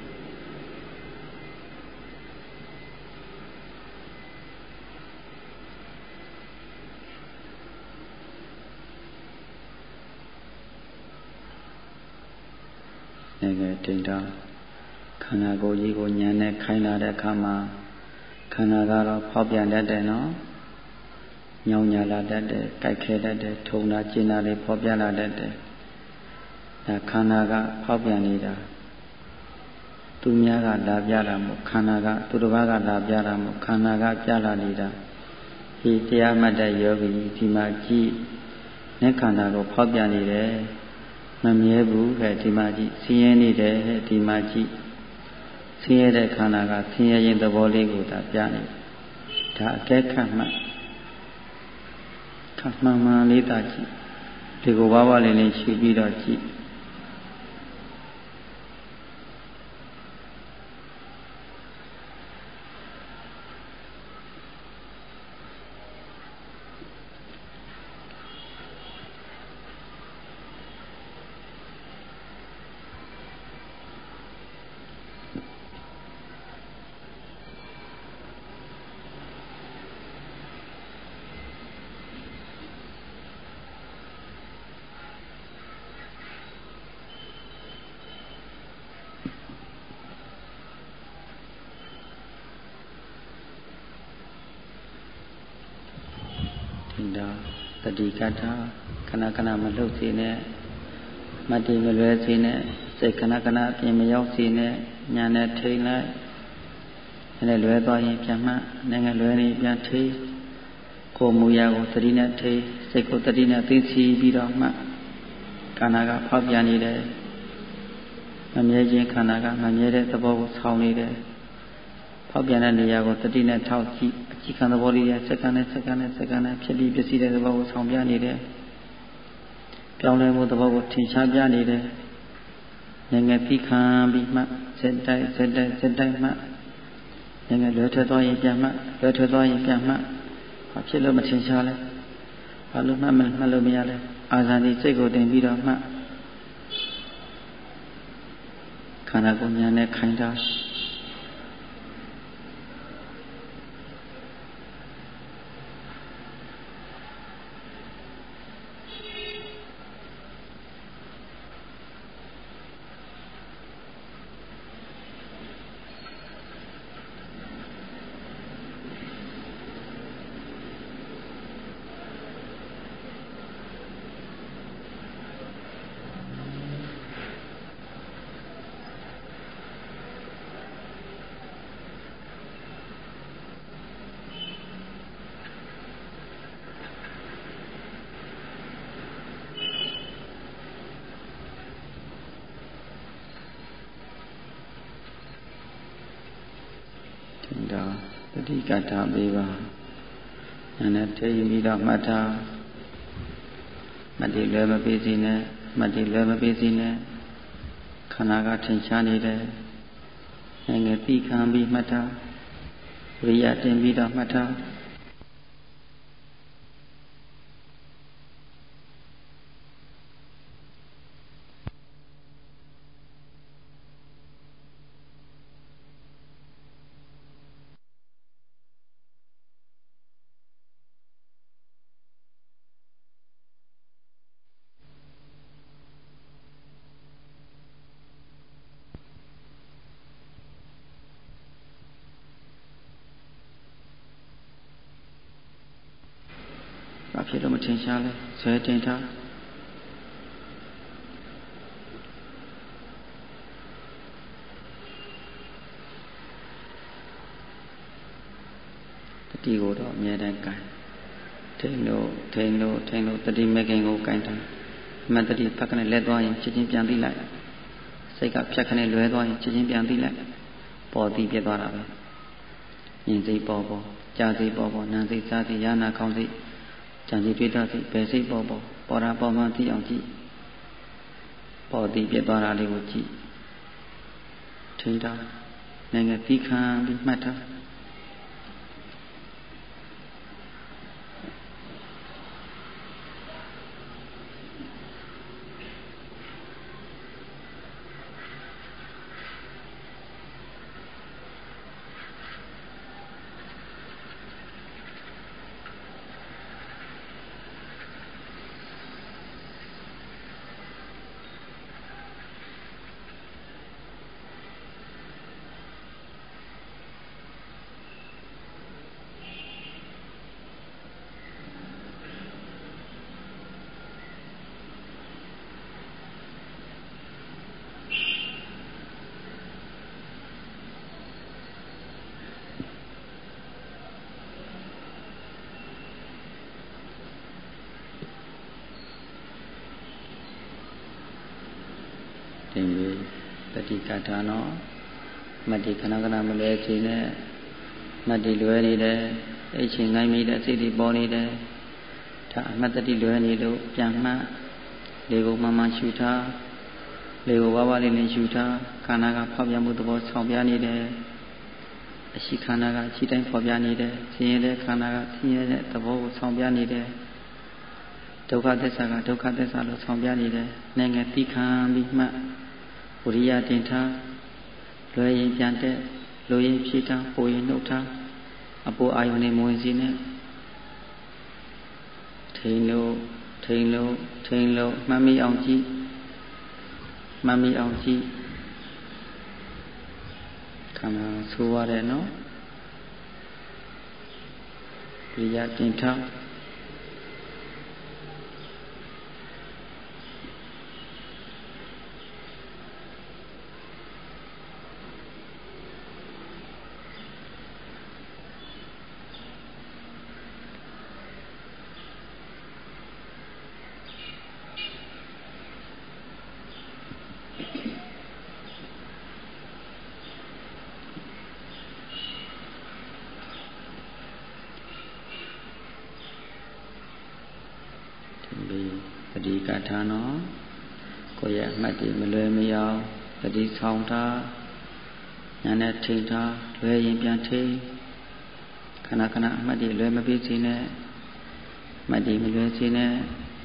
ထိန်တော့ခန္ဓာကိုယ်ကြီးကိုဉာဏ်နဲ့ခိုင်းလာတဲ့အခါမှာခန္ဓာကတော့ဖောက်ပြန်တတ်တယ်နော်ညောင်ညာလာတတ်တယ်ကြိုက်ခဲတတ်တယ်ထုံတာကျင်တာလေးဖောက်ပြန်လာတတ်တယ်ဒါခန္ဓာကဖောက်ပြန်နေတာသူများကလာပြတာမို့ခန္ဓာကသူတစ်ပါးကလာပြတာမို့ခန္ဓာကပြလာနေတာဒီတရားမှတ်တဲ့ယောဂီဒီမှာကြည့်နဲ့ခန္ဓာကိုဖောက်ပြန်နေတယ်မမြဲဘူးခဲ့ဒီမှာကြည့်ဆင်းရဲနေတယ်ဒီမှာကြည့်ဆင်းရဲတဲ့ခန္ဓာကဆင်းရဲရင်သဘောလေးကိုဒါပြနေဒါအကဲခတ်မှခတ်မှန်မှန်လေးသာကြည့်ဒီကိုဘာဝလေးလေးရှုပြီးတော့ကြည့်တတိကထာခဏခဏမလှုပ်စေနဲ့မတည်မလွဲစေနဲ့စိတ်ခဏခဏအပြင်မရောက်စေနဲ့ညာနဲ့ထိန်လိုက်နဲ့လွဲသွားရင်ပြန်မှနိုင်ငံလွဲနေပြန်ထိန်ကိုမူရာကိုတတိနဲ့ထိန်စိတ်ကိုတတိနဲ့သိသိပြီးတော့မှခန္ဓာကဖောက်ပြန်နေတယ်မမြဲခြင်းခန္ဓာကမမြဲတဲ့သဘောကိုဆောင်းနေတယ်ဖောက်ပြန်တဲ့နေရာကိုတတိနဲ့ထောက်ကြည့်အကြည့်ခံသဘောလေးရစက္ကန့်နဲ့စက္ကန့်နဲ့စက္ကန့်နဲ့ဖြစ်ပြီးပစ္စည်းတဲ့သဘောကိုဆောင်ပြနေတယ်ပြောင်းလဲမှုသဘောကိုထင်ရှားပြနေတယ်ငယ်ငယ်ပြီးခံပြီးမှစက်တိုက်စက်တိုက်စက်တိုက်မှငယ်ငယ်လွယ်ထွက်သွားရင်ပြန်မှလွယ်ထွက်သွားရင်ပြန်မှဘာဖြစ်လို့မထင်ရှားလဲဘာလို့မှမမှလို့မရလဲအာဇာနည်စိတ်ကိုတင်ပြီးတော့မှခန္ဓာကိုယ်ဉာဏ်နဲ့ခိုင်းတာတတိကထာပေးပါဉာဏ်နဲ့ထိပြီးတော့မှတ်ထားမှတ်တည်လွယ်မပေးစီနဲ့မှတ်တည်လွယ်မပေးစီနဲ့ခန္ဓာကထင်ရှားနေတယ်ငယ်သိခံပြီးမှတ်ထားဝိရိယတင်ပြီးတော့မှတ်ထားဘာဖြစ်လို့မထင်ရှားလဲဆွဲတင်ထားတတိကိုတော့အမြဲတမ်းကိုင်ထိန်လို့ထိန်လို့ထိန်လို့တတိမကင်ကိုကိုင်ထားမတတိဖက်ကနေလဲသွားရင်ချက်ချင်းပြန်သိလိုက်စိတ်ကဖြတ်ခနဲ့လွဲသွားရင်ချက်ချင်းပြန်သိလိုက်ပေါ်သိပြသွားတာပဲမြင်စိတ်ပေါ်ပေါ်ကြားစိတ်ပေါ်ပေါ်နားစိတ်စားစိတ်ယာနာခေါင်းစိတ်ကြံစီတွေ့တာစိတ်ဘယ်စိတ်ပေါ်ပေါ်ပေါ်တာပေါ်မှသိအောင်ကြည့်ပေါ်သိပြသွားတာလေးကိုကြည့်ထိန်းထားနိုင်ငံသိခံပြီးမှတ်ထားတင်ပြီးတတိကထာနော်မတ္တိခဏခဏမလွယ်ခြင်းနဲ့မတ္တိလွယ်နေတယ်အဲ့ချင်းငိုင်းမိတဲ့စိတ်တွေပေါ်နေတယ်ဒါအမှတ်တတိလွယ်နေလို့ပြန်မှတ်လေကိုမှမှရှုထားလေကိုဝါးဝါးလေးနဲ့ရှုထားခန္ဓာကဖောက်ပြန်မှုသဘောဆောင်ပြနေတယ်အရှိခန္ဓာကအရှိတိုင်းဖော်ပြနေတယ်ဆင်းရဲတဲ့ခန္ဓာကဆင်းရဲတဲ့သဘောကိုဆောင်ပြနေတယ်ဒုက္ခသစ္စာကဒုက္ခသစ္စာလို့ဆောင်ပြနေတယ်နိုင်ငံသိခံပြီးမှဝိရိယတင်ထားလွယ်ရင်ပြန်တဲ့လိုရင်ဖြည့်ထားပိုရင်နှုတ်ထားအပေါ်အာယုန်နဲ့မဝင်စီနဲ့ထိန်လို့ထိန်လို့ထိန်လို့မှတ်မိအောင်ကြည့်မှတ်မိအောင်ကြည့်ခန္ဓာဆိုးရတယ်နော်ဝိရိယတင်ထားတတိကထာနော်ကိုယ့်ရဲ့အမှတ်တွေမလွယ်မရအောင်တတိဆောင်ထားညာနဲ့ထိန်ထားလွယ်ရင်ပြန်ထိန်ခဏခဏအမှတ်တွေလွယ်မပြေစေနဲ့အမှတ်တွေမလွယ်စေနဲ့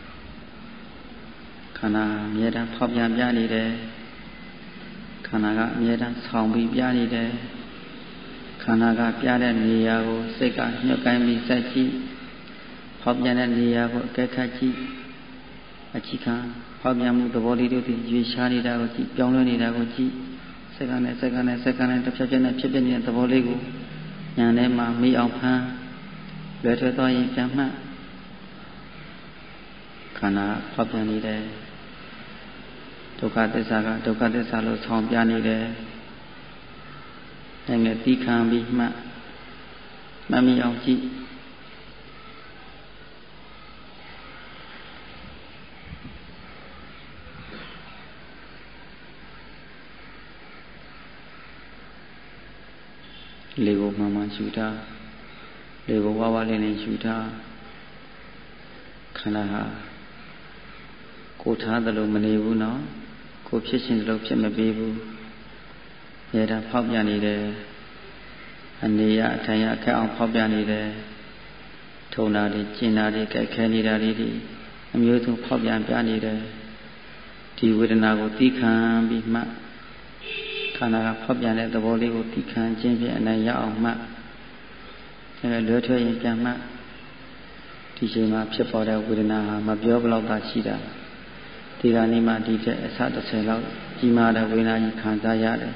ခန္ဓာအမြဲတမ်းဖောက်ပြန်ပြနေတယ်ခန္ဓာကအမြဲတမ်းဆောင်ပြီးပြနေတယ်ခန္ဓာကပြတဲ့နေရာကိုစိတ်ကညှက်ကိုင်းပြီးစိုက်ကြည့်ဖောက်ပြန်တဲ့နေရာကိုအကဲခတ်ကြည့်အချိခံဖောက်ပြန်မှုသဘောလေးတို့ရွေရှားနေတာကိုကြည့်ပြောင်းလဲနေတာကိုကြည့်စက္ကန့်နဲ့စက္ကန့်နဲ့စက္ကန့်နဲ့တစ်ဖြတ်ဖြတ်နဲ့ဖြစ်ဖြစ်နေတဲ့သဘောလေးကိုညာထဲမှာမိအောင်ဖမ်းလွယ်ထွက်သွားရင်ပြန်မှတ်ခန္ဓာဖောက်ပြန်နေတယ်ဒုက္ခသစ္စာကဒုက္ခသစ္စာလို့ဆောင်ပြနေတယ်ဒါနဲ့သိခံပြီးမှတ်မှတ်မိအောင်ကြည့်လေကိုမှန်မှန်ရှုထားလေကိုဝါးဝါးလေးနဲ့ရှုထားခန္ဓာဟာကိုထားတယ်လို့မနေဘူးနော်ကိုဖြစ်ရှင်တယ်လို့ဖြစ်မပေးဘူးရဲတာဖောက်ပြန်နေတယ်အနေရအထိုင်ရအခက်အောင်ဖောက်ပြန်နေတယ်ထုံတာတွေကျင်တာတွေကြိုက်ခဲနေတာတွေအမျိုးစုံဖောက်ပြန်ပြနေတယ်ဒီဝေဒနာကိုသိခံပြီးမှခန္ဓာကဖောက်ပြန်တဲ့သဘောလေးကိုသိခံခြင်းဖြင့်အနိုင်ရအောင်မှအဲလွယ်ထွက်ရင်ပြန်မှဒီချိန်မှာဖြစ်ပေါ်တဲ့ဝေဒနာဟာမပြောဘလောက်သာရှိတာဒီကနေ့မှဒီတဲ့အစတစ်ဆယ်လောက်ကြီးမားတဲ့ဝေဒနာကြီးခံစားရတယ်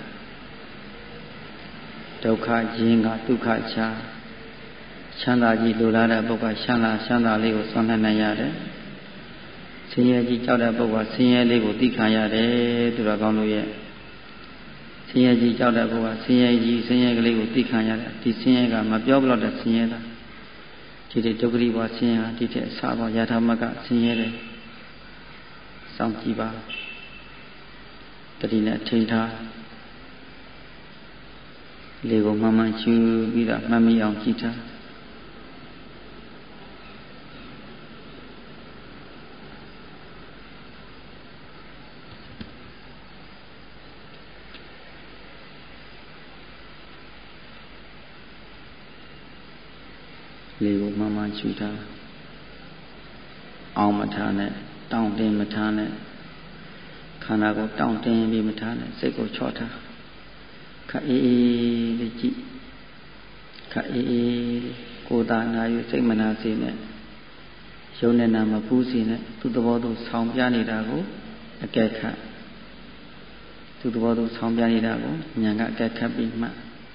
ဒုက္ခရင်းကဒုက္ခချာချမ်းသာကြီးလိုလားတဲ့ပုဂ္ဂိုလ်ချမ်းသာချမ်းသာလေးကိုဆွမ်းနိုင်ရတယ်ဆင်းရဲကြီးကြောက်တဲ့ပုဂ္ဂိုလ်ဆင်းရဲလေးကိုသိခံရတယ်သူတော်ကောင်းတို့ရဲ့ဆင်းရဲကြီးကြောက်တဲ့ပုဂ္ဂိုလ်ဆင်းရဲကြီးဆင်းရဲကလေးကိုသိခံရတယ်ဒီဆင်းရဲကမပြောဘလောက်တဲ့ဆင်းရဲတာဒီတဲ့ဒုက္ခရိဘောဆင်းရဲဒီတဲ့အစာဘောယထာမကဆင်းရဲတယ်စောင့်ကြည့်ပါတတိနဲ့ထိန်းထားလေကိုမှန်မှန်ချူပြီးတော့မှတ်မိအောင်ကြည့်ထားလေကိုမှန်မှန်ချူထားအောင်မထားနဲ့တောင့်တင်းမထားနဲ့ခန္ဓာကိုတောင့်တင်းပြီးမထားနဲ့စိတ်ကိုချော့ထားခက်အေးအေးလေးကြည့်ခက်အေးအေးကိုယ်သာနာယူစိတ်မနာစေနဲ့ရုံနဲ့နာမပူးစေနဲ့သူ့သဘောသူဆောင်းပြနေတာကိုအကဲခတ်သူ့သဘောသူဆောင်းပြနေတာကိုဉာဏ်ကအကဲခတ်ပြီးမှ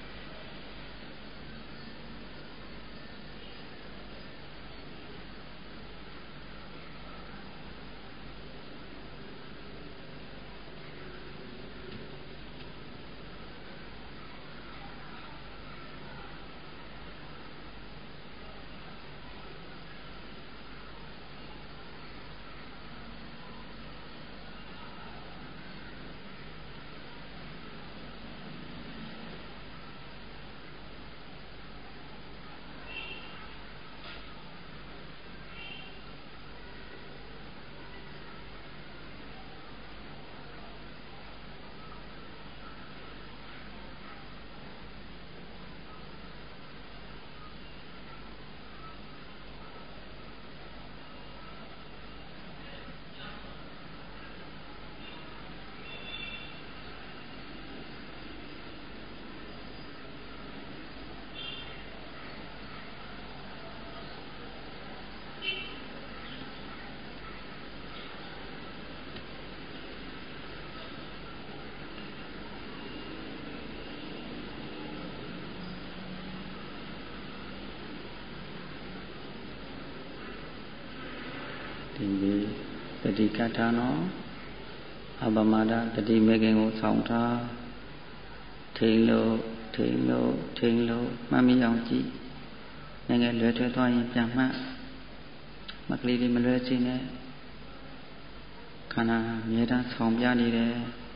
ဒီတတိကထာနော်အပမဒတတိမေခင်ကိုဆောင်ထားထိန်လို့ထိန်လို့ထိန်လို့မှတ်မိအောင်ကြည့်ငယ်ငယ်လွယ်ထွက်သွားရင်ပြန်မှတ်မကလေးလေးမလွယ်စေနဲ့ခန္ဓာအမြဲတမ်းဆောင်ပြနေတယ်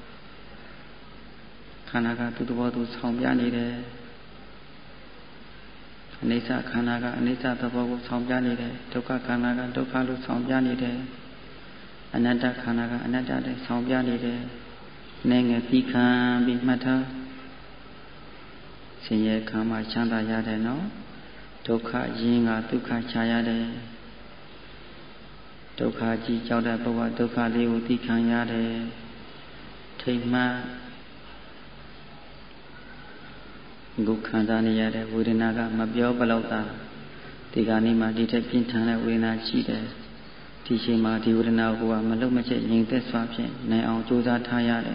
ခန္ဓာကသူ့သဘောသူဆောင်ပြနေတယ်အနိစ္စခန္ဓာကအနိစ္စသဘောကိုဆောင်ပြနေတယ်ဒုက္ခခန္ဓာကဒုက္ခလို့ဆောင်ပြနေတယ်အနတ္တခန္ဓာကအနတ္တနဲ့ဆောင်ပြနေတယ်နည်းငယ်ပြီးခံပြီးမှတ်ထားဆင်းရဲခံမှချမ်းသာရတယ်နော်ဒုက္ခရင်းကဒုက္ခချရတယ်ဒုက္ခကြီးကြောက်တဲ့ပုဂ္ဂိုလ်ဒုက္ခလေးကိုသိခံရတယ်ထိတ်မှကိုခံစားနေရတဲ့ဝေဒနာကမပြောဘလောက်သာဒီကနေ့မှဒီထက်ပြင်းထန်တဲ့ဝေဒနာရှိတယ်ဒီချိန်မှာဒီဝေဒနာကိုကမလုံးမချက်ငြိမ်သက်စွာဖြင့်နိုင်အောင်ကြိုးစားထားရတယ်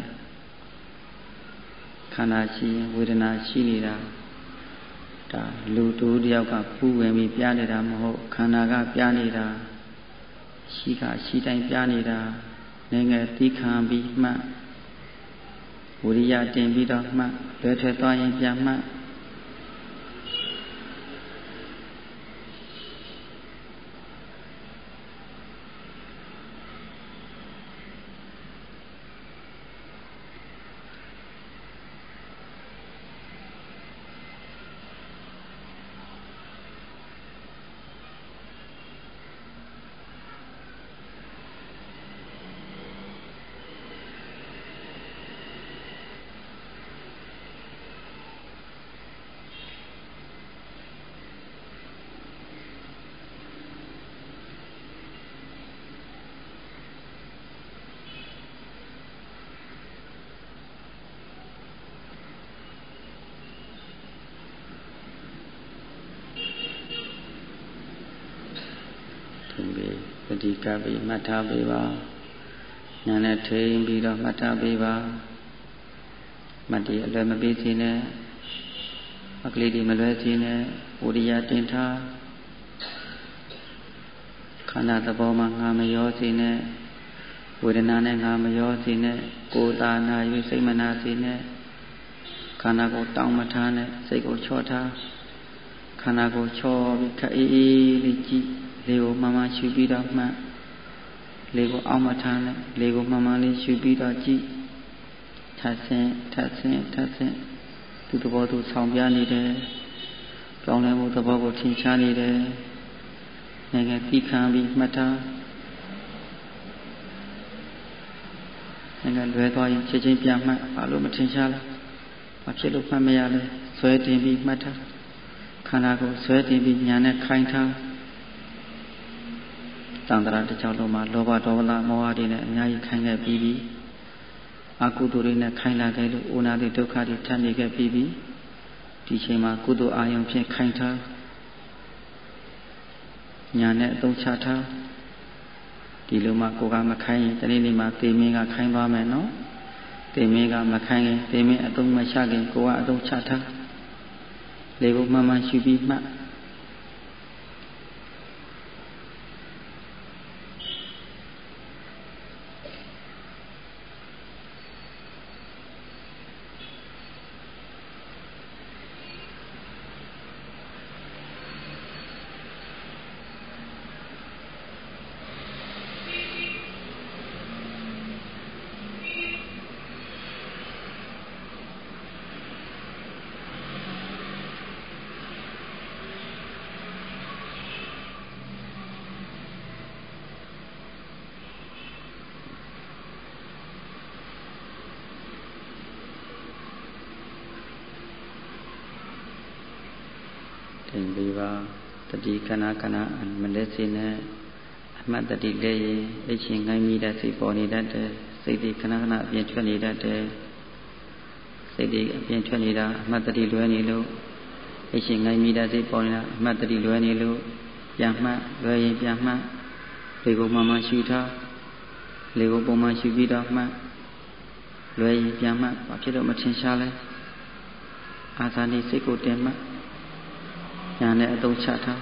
ခန္ဓာရှိရင်ဝေဒနာရှိနေတာဒါလူတူတယောက်ကပူဝင်ပြီးပြနေတာမဟုတ်ခန္ဓာကပြနေတာရှိကရှိတိုင်းပြနေတာငယ်ငယ်သိခံပြီးမှဝိရိယတင်ပြီးတော့မှလွယ်ထွက်သွားရင်ပြန်မှတတိကပိမှတ်ထားပေးပါညာနဲ့ထိန်ပြီးတော့မှတ်ထားပေးပါမတ္တိအလွယ်မပေးစေနဲ့အကလေးတွေမလွယ်စေနဲ့ဝိရိယတင်ထားခန္ဓာသဘောမှာငါမရောစေနဲ့ဝေဒနာနဲ့ငါမရောစေနဲ့ကိုယ်သာနာ၍စိတ်မနာစေနဲ့ခန္ဓာကိုတောင်းမထားနဲ့စိတ်ကိုချော့ထားခန္ဓာကိုချော့ပြီးခက်အေးအေးလေးကြည့်လေကိုမှန်မှန်ရှုပြီးတော့မှတ်လေကိုအောက်မထားနဲ့လေကိုမှန်မှန်လေးရှုပြီးတော့ကြည့်ထပ်ဆင်းထပ်ဆင်းထပ်ဆင်းသူသဘောသူဆောင်ပြနေတယ်ကြောင်းလဲမှုသဘောကိုထင်ရှားနေတယ်နိုင်ငံပြီးခံပြီးမှတ်ထားနိုင်ငံလွယ်သွားရင်ချက်ချင်းပြန်မှတ်ဘာလို့မထင်ရှားလဲဘာဖြစ်လို့မှတ်မရလဲဆွဲတင်ပြီးမှတ်ထားခန္ဓာကိုဆွဲတင်ပြီးညာနဲ့ခိုင်းထားတန်ត្រာတစ်ချောင်းလုံးမှာလောဘဒေါသမောဟတွေနဲ့အများကြီးခိုင်းခဲ့ပြီးပြီအကုသိုလ်တွေနဲ့ခိုင်းလာခဲ့လို့အိုနာတိဒုက္ခတွေထပ်နေခဲ့ပြီးပြီဒီချိန်မှာကုသိုလ်အာယုံဖြင့်ခိုင်းထားညာနဲ့အသုံးချထားဒီလိုမှကိုကမခိုင်းရင်တနေ့နေ့မှာသေမင်းကခိုင်းသွားမယ်နော်သေမင်းကမခိုင်းရင်သေမင်းအသုံးမချခင်ကိုကအသုံးချထားလေကိုမှန်မှန်ရှုပြီးမှတ်တင်ပေးပါတတိကနာကနာမလဲစေနဲ့အမှတ်တတိလဲရင်အချင်းငိုင်းမိတဲ့စိတ်ပေါ်နေတတ်တယ်စိတ်တွေခဏခဏအပြင်ထွက်နေတတ်တယ်စိတ်တွေအပြင်ထွက်နေတာအမှတ်တတိလွဲနေလို့အချင်းငိုင်းမိတဲ့စိတ်ပေါ်နေတာအမှတ်တတိလွဲနေလို့ပြန်မှတ်လွဲရင်ပြန်မှတ်လေကိုမှန်မှန်ရှုထားလေကိုပုံမှန်ရှုပြီးတော့မှတ်လွဲရင်ပြန်မှတ်ဘာဖြစ်လို့မထင်ရှားလဲအာသာနေစိတ်ကိုတင်မှတ်ညာနဲ့အသုံးချထား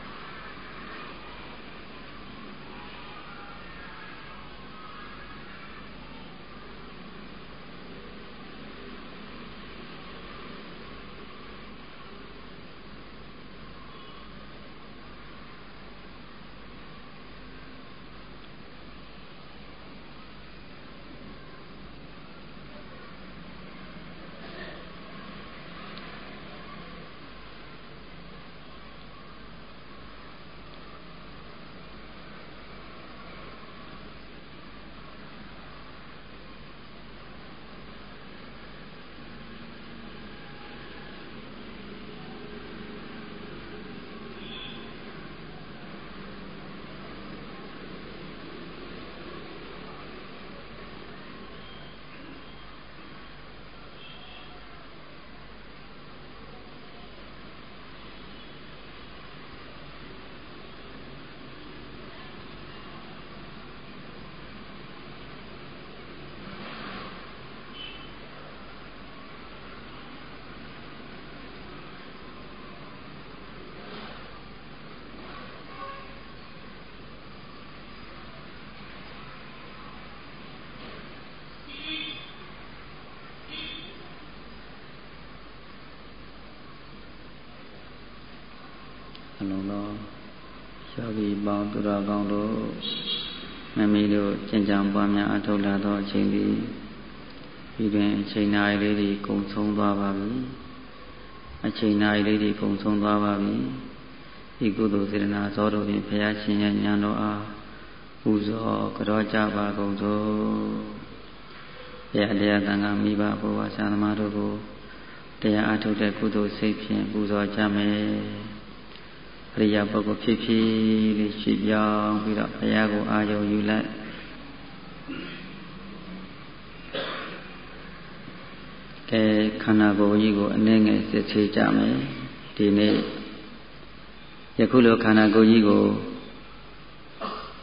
အလုံးသောယောဂီပေါင်းသူတော်ကောင်းတို့မမီတို့ကျင့်ကြံပွားများအထောက်လာသောအချိန်သည်ဒီတွင်အချိန်နာရီလေးတွေကုန်ဆုံးသွားပါပြီအချိန်နာရီလေးတွေကုန်ဆုံးသွားပါပြီဒီကုသိုလ်စေတနာဇောတို့ဖြင့်ဘုရားရှင်ရဲ့ဉာဏ်တော်အားပူဇော်ကြောကြပါကုန်သောဘုရားတရားသံဃာမိဘဘုရားဆရာသမားတို့ကိုတရားအထုတ်တဲ့ကုသိုလ်စိတ်ဖြင့်ပူဇော်ကြမယ်အရိယာပုဂ္ဂိုလ်ဖြစ်ဖြစ်လေးရှိပြောင်းပြီးတော့ဘုရားကိုအာရုံယူလိုက်ကဲခန္ဓာကိုယ်ကြီးကိုအနည်းငယ်စစ်ဆေးကြမယ်ဒီနေ့ယခုလိုခန္ဓာကိုယ်ကြီးကို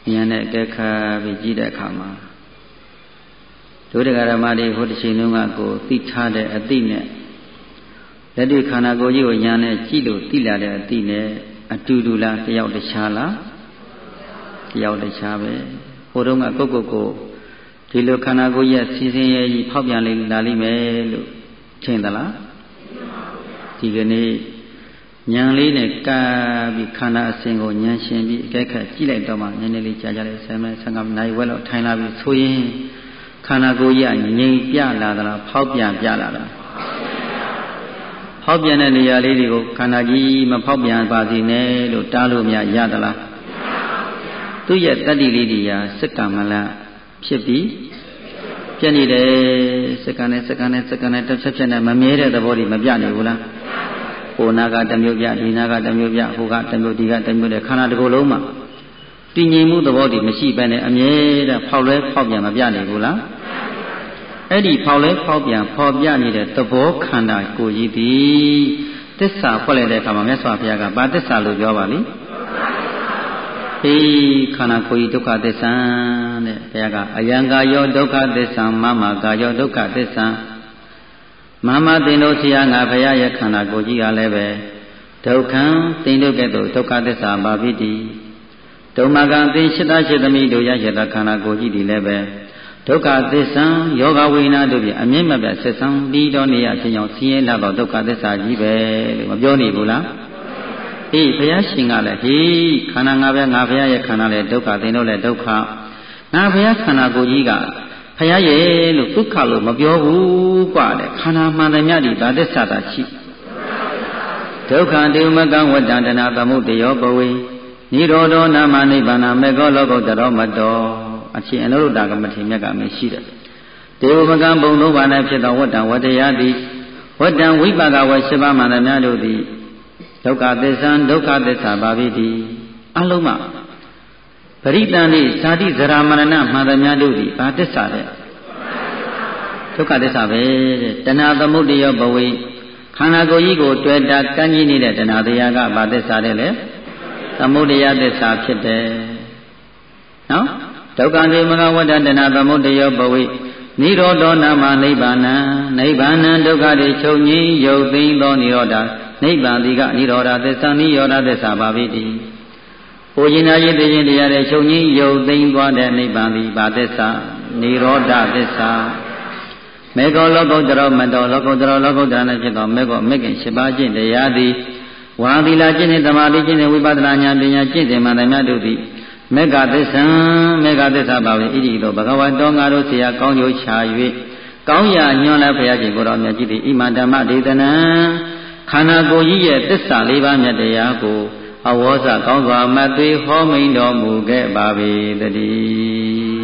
ဉာဏ်နဲ့အကဲခတ်ပြီးကြည့်တဲ့အခါမှာဒုဒကရမတွေဟိုတစ်ချိန်လုံးကကိုသိထားတဲ့အသိနဲ့လက်တွေ့ခန္ဓာကိုယ်ကြီးကိုဉာဏ်နဲ့ကြည့်လို့သိလာတဲ့အသိနဲ့အတူတူလားတယောက်တခြားလားတယောက်တခြားပဲဟိုတုန်းကကိုယ့်ကိုယ်ကိုဒီလိုခန္ဓာကိုယ်ရဲ့စီစဉ်ရဲ့ကြီးဖောက်ပြန်လာလိမ့်မယ်လို့ထင်သလားဒီကနေ့ဉာဏ်လေးနဲ့ကပ်ပြီးခန္ဓာအစဉ်ကိုဉာဏ်ရှင်ပြီးအကဲခတ်ကြည့်လိုက်တော့မှနည်းနည်းလေးကြာကြတယ်ဆယ်မိနစ်ဆယ်ငါးမိနစ်နိုင်ဝဲတော့ထိုင်လာပြီးဆိုရင်ခန္ဓာကိုယ်ကြီးငြိမ်ပြလာသလားဖောက်ပြန်ပြလာတာဖောက်ပြန်တဲ့နေရာလေးတွေကိုခန္ဓာကြီးမဖောက်ပြန်ပါစေနဲ့လို့တားလို့မရသလားသူ့ရဲ့တတ္တိလေးတွေဟာစက္ကမလဖြစ်ပြီးပြည့်နေတယ်စက္ကနဲ့စက္ကနဲ့စက္ကနဲ့တစ်ချက်ချက်နဲ့မမြဲတဲ့သဘောတွေမပြနေဘူးလားဟိုနာကတစ်မျိုးပြဒီနာကတစ်မျိုးပြဟိုကတစ်မျိုးဒီကတစ်မျိုးတဲ့ခန္ဓာတစ်ခုလုံးမှာတည်ငြိမ်မှုသဘောတွေမရှိဘဲနဲ့အမြဲတမ်းဖောက်လဲဖောက်ပြန်မပြနေဘူးလားအဲ့ဒီဖောက်လဲဖောက်ပြန်ဖော်ပြနေတဲ့သဘောခန္ဓာကိုယ်ကြီးသည်သစ္စာဖွင့်လိုက်တဲ့အခါမှာမြတ်စွာဘုရားကဘာသစ္စာလို့ပြောပါလိမ့်ဟေးခန္ဓာကိုယ်ကြီးဒုက္ခသစ္စာတဲ့ဘုရားကအယံကာယောဒုက္ခသစ္စာမမကာယောဒုက္ခသစ္စာမမတင်တို့ဆရာငါဘုရားရဲ့ခန္ဓာကိုယ်ကြီးကလည်းပဲဒုက္ခံတင်တို့ကဲ့သို့ဒုက္ခသစ္စာပါပိတိဒုမကံသင်ရှိတရှိသမီးတို့ရရတဲ့ခန္ဓာကိုယ်ကြီးဒီလည်းပဲဒုက္ခသစ္စာယောဂဝိနာတို့ဖြင့်အမြင့်မပြတ်ဆက်ဆံပြီးတော့နေရခြင်းကြောင့်ဆင်းရဲလာသောဒုက္ခသစ္စာကြီးပဲလို့မပြောနေဘူးလားဟေးဘုရားရှင်ကလည်းဟေးခန္ဓာငါပဲငါဘုရားရဲ့ခန္ဓာလည်းဒုက္ခသင်တို့လည်းဒုက္ခငါဘုရားခန္ဓာကိုယ်ကြီးကဘုရားရဲ့လို့ဒုက္ခလို့မပြောဘူးกว่าတဲ့ခန္ဓာမှန်တယ်မြတ်ဒီဗာသစ္စာတာရှိဒုက္ခတေမကံဝတ္တန္တနာသမုဒယောဘဝေနိရောဓနာမနိဗ္ဗာန်မေဃလောကုတ္တရောမတောအချင်းအနုရတကမထေမြတ်ကမရှိတယ်တေဝမကံဘုံသုံးပါး၌ဖြစ်သောဝတ္တဝတ္တရားသည်ဝတ္တဝိပါကဝရှိပါမှန်သမျှတို့သည်ဒုက္ခသစ္စာဒုက္ခသစ္စာပါပြီတည်းအလုံးမပရိတန်ဤဇာတိဇရာမရဏမှန်သမျှတို့သည်ဘာသစ္စာလဲဒုက္ခသစ္စာပဲတဲ့တဏှာသမုဒယဘဝေခန္ဓာကိုယ်ကြီးကိုတွေ့တာကန့်ကြီးနေတဲ့တဏှာတရားကဘာသစ္စာလဲလေသမုဒယသစ္စာဖြစ်တယ်နော်ဒုက္ခတိမကဝတ္တတဏသမုဒယဘဝိနိရောဓနာမနိဗ္ဗာန်နိဗ္ဗာန်ဒုက္ခတွေချုပ်ငြိမ်းရုပ်သိမ်းသောနိရောဓနိဗ္ဗာန်ဒီကနိရောဓသစ္စာနိရောဓသစ္စာပါပြီတည်း။ကိုရင်နာရည်သိခြင်းတရားတွေချုပ်ငြိမ်းရုပ်သိမ်းသွားတဲ့နိဗ္ဗာန်ဒီဘာသစ္စာနိရောဓသစ္စာမေဃလောကုတ္တရောမတောလောကုတ္တရောလောကုတ္တရနဲ့ဖြစ်သောမေဃမေခင်၈ပါးကျင့်တရားသည်ဝါသီလာကျင့်တဲ့သမာဓိကျင့်တဲ့ဝိပဿနာဉာဏ်ပညာကျင့်တဲ့မှန်တရားတို့သည်မေဃသစ္စာမေဃသစ္စာပါပဲဣတိသောဘဂဝါတော်ငါတို့ဆရာကောင်းကျိုးချ၍ကောင်းရာညွှန်လဲဘုရားရှင်ကိုတော်မြတ်ကြီးသည်ဣမဓမ္မဒေသနာခန္ဓာကိုယ်ကြီးရဲ့သစ္စာလေးပါးမြတ်တရားကိုအဝေါစကောင်းစွာမသွေဟောမိန်တော်မူခဲ့ပါပေတည်း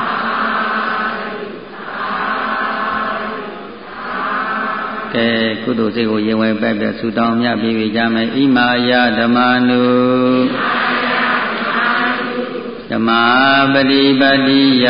ကဲကုသိုလ်စိတ်ကိုရင်ဝင်ပဲ့ပဲဆူတောင်းမြတ်ပြီးကြမယ်ဣမာယဓမ္မနုဓမ္မပฏิပတိယ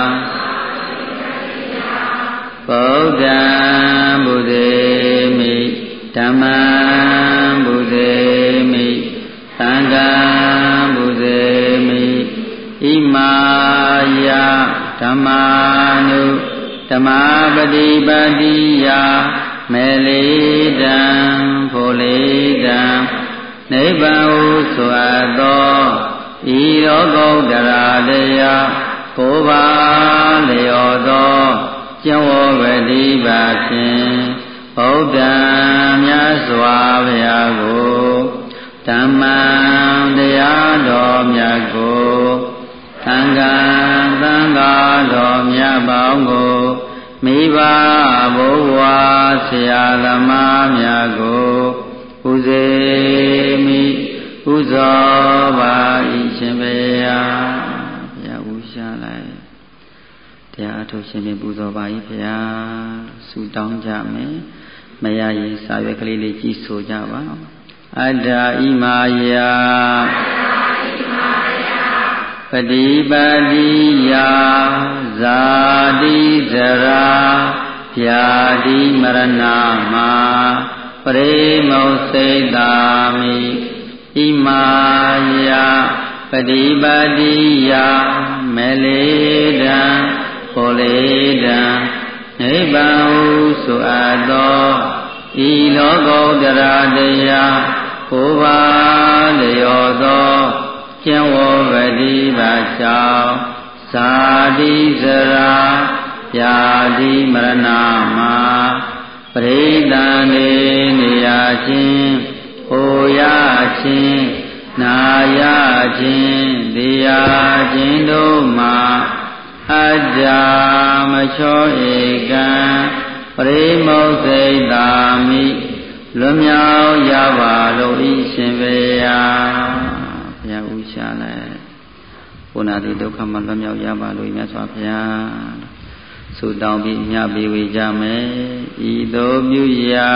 ဗုဒ္ဓံဘုဇေမိဓမ္မံဘုဇေမိသံဃံဘုဇေမိဣမာယဓမ္မာနုဓမ္မပฏิပတိယမေလိတံဖိုလိတံနိဗ္ဗာန်ဟုဆိုအပ်သောဤရောဂုတ္တရာတရားကိုယ်ပါလျော်သောကျင့်ဝတ်ပฏิပါဖြင့်ဗုဒ္ဓံမြတ်စွာဘုရားကိုဓမ္မံတရားတော်မြတ်ကိုသံဃံသံဃာတော်မြတ်ပေါင်းကိုမိဘဘုရားဆရာသမားများကိုပူဇေမိပူဇော်ပါ၏ရှင်ဘုရားဘုရားဥရှာလိုက်တရားအထုတ်ရှင်ဖြင့်ပူဇော်ပါ၏ဘုရားဆုတောင်းကြမယ်မရရင်စာရွက်ကလေးလေးကြည့်ဆိုကြပါအတ္တဣမာယပฏิပတိယဇာတိဇရာဗျာတိမရဏမှာပရိမုစိတာမိဣမာယဓပฏิပါတိယမေလေတံကိုလေတံနိဗ္ဗာန်ဟုဆိုအပ်သောဤလောကုတ္တရာတရားကိုယ်ပါလျော်သောကျင့်ဝတ်ပฏิပါကြောင့်ဇာတိစရာဗျာတိမရဏမှာပရိသန္တိနေရခြင်းဟိုရခြင်းနာရခြင်းတရားခြင်းတို့မှာအတ္တမချောဧကံပရိမုတ်စိတ်တာမိလွတ်မြောက်ရပါလို့ဤရှင်ပေယဘုရားဥရှာလိုက်ဘုနာတိဒုက္ခမှလွတ်မြောက်ရပါလို့မြတ်စွာဘုရားဆုတောင်းပြီးမြတ်ပြီးဝေကြမယ်ဤသို့ပြုရာ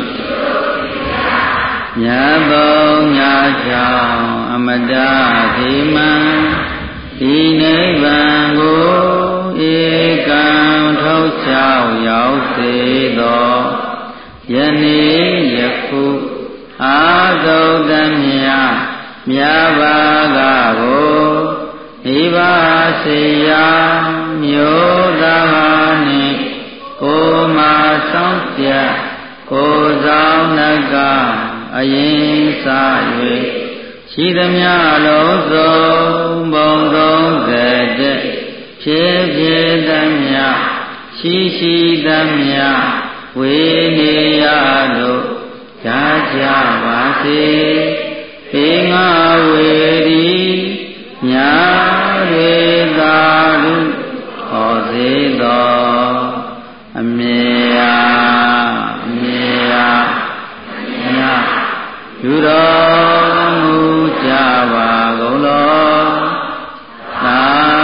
မြတ်ဘုံညာကြောင့်အမတတိမံဒီနိဗ္ဗာန်ကိုဧကံထောက်ချောက်ရောက်စေသောယနေ့ယခုအာသုတ္တမြတ်မြတ်ဘာကကိုဤပါစေရာမျိုးသားနှင့်ကိုမာဆောင်ပြကိုဆောင်နကအရင်စား၍ရှိသမျှလုံးစုံဘုံသုံးဆယ်တည်းဖြစ်ဖြစ်သမျှရှိရှိသမျှဝေနေရလို့ကြာကြပါစေပေငါဝေဒီညာရေသာလူဟောစေသောအမေယာအမေယာမြတ်ယူတော်မူကြပါကုန်လောသာ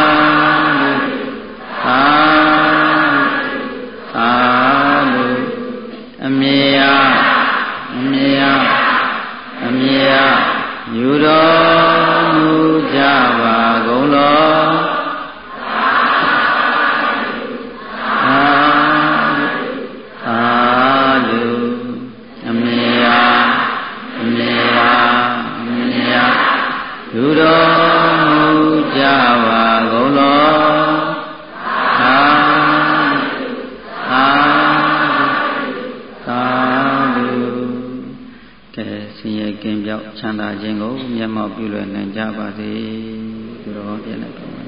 သာသာလူအမေယာအမေယာအမေယာယူတော်မူကြပါကုန်လောသာသာလူအမေယာအမေယာအမေယာယူတော်မူကြပါကုန်လောသာသာသာလူကဲဆင်းရဲကင်းပြောက်ချမ်းသာခြင်းကိုမျက်မှောက်ပြုလွယ်နိုင်ကြပါစေသူတော်ပြည့်နေပါ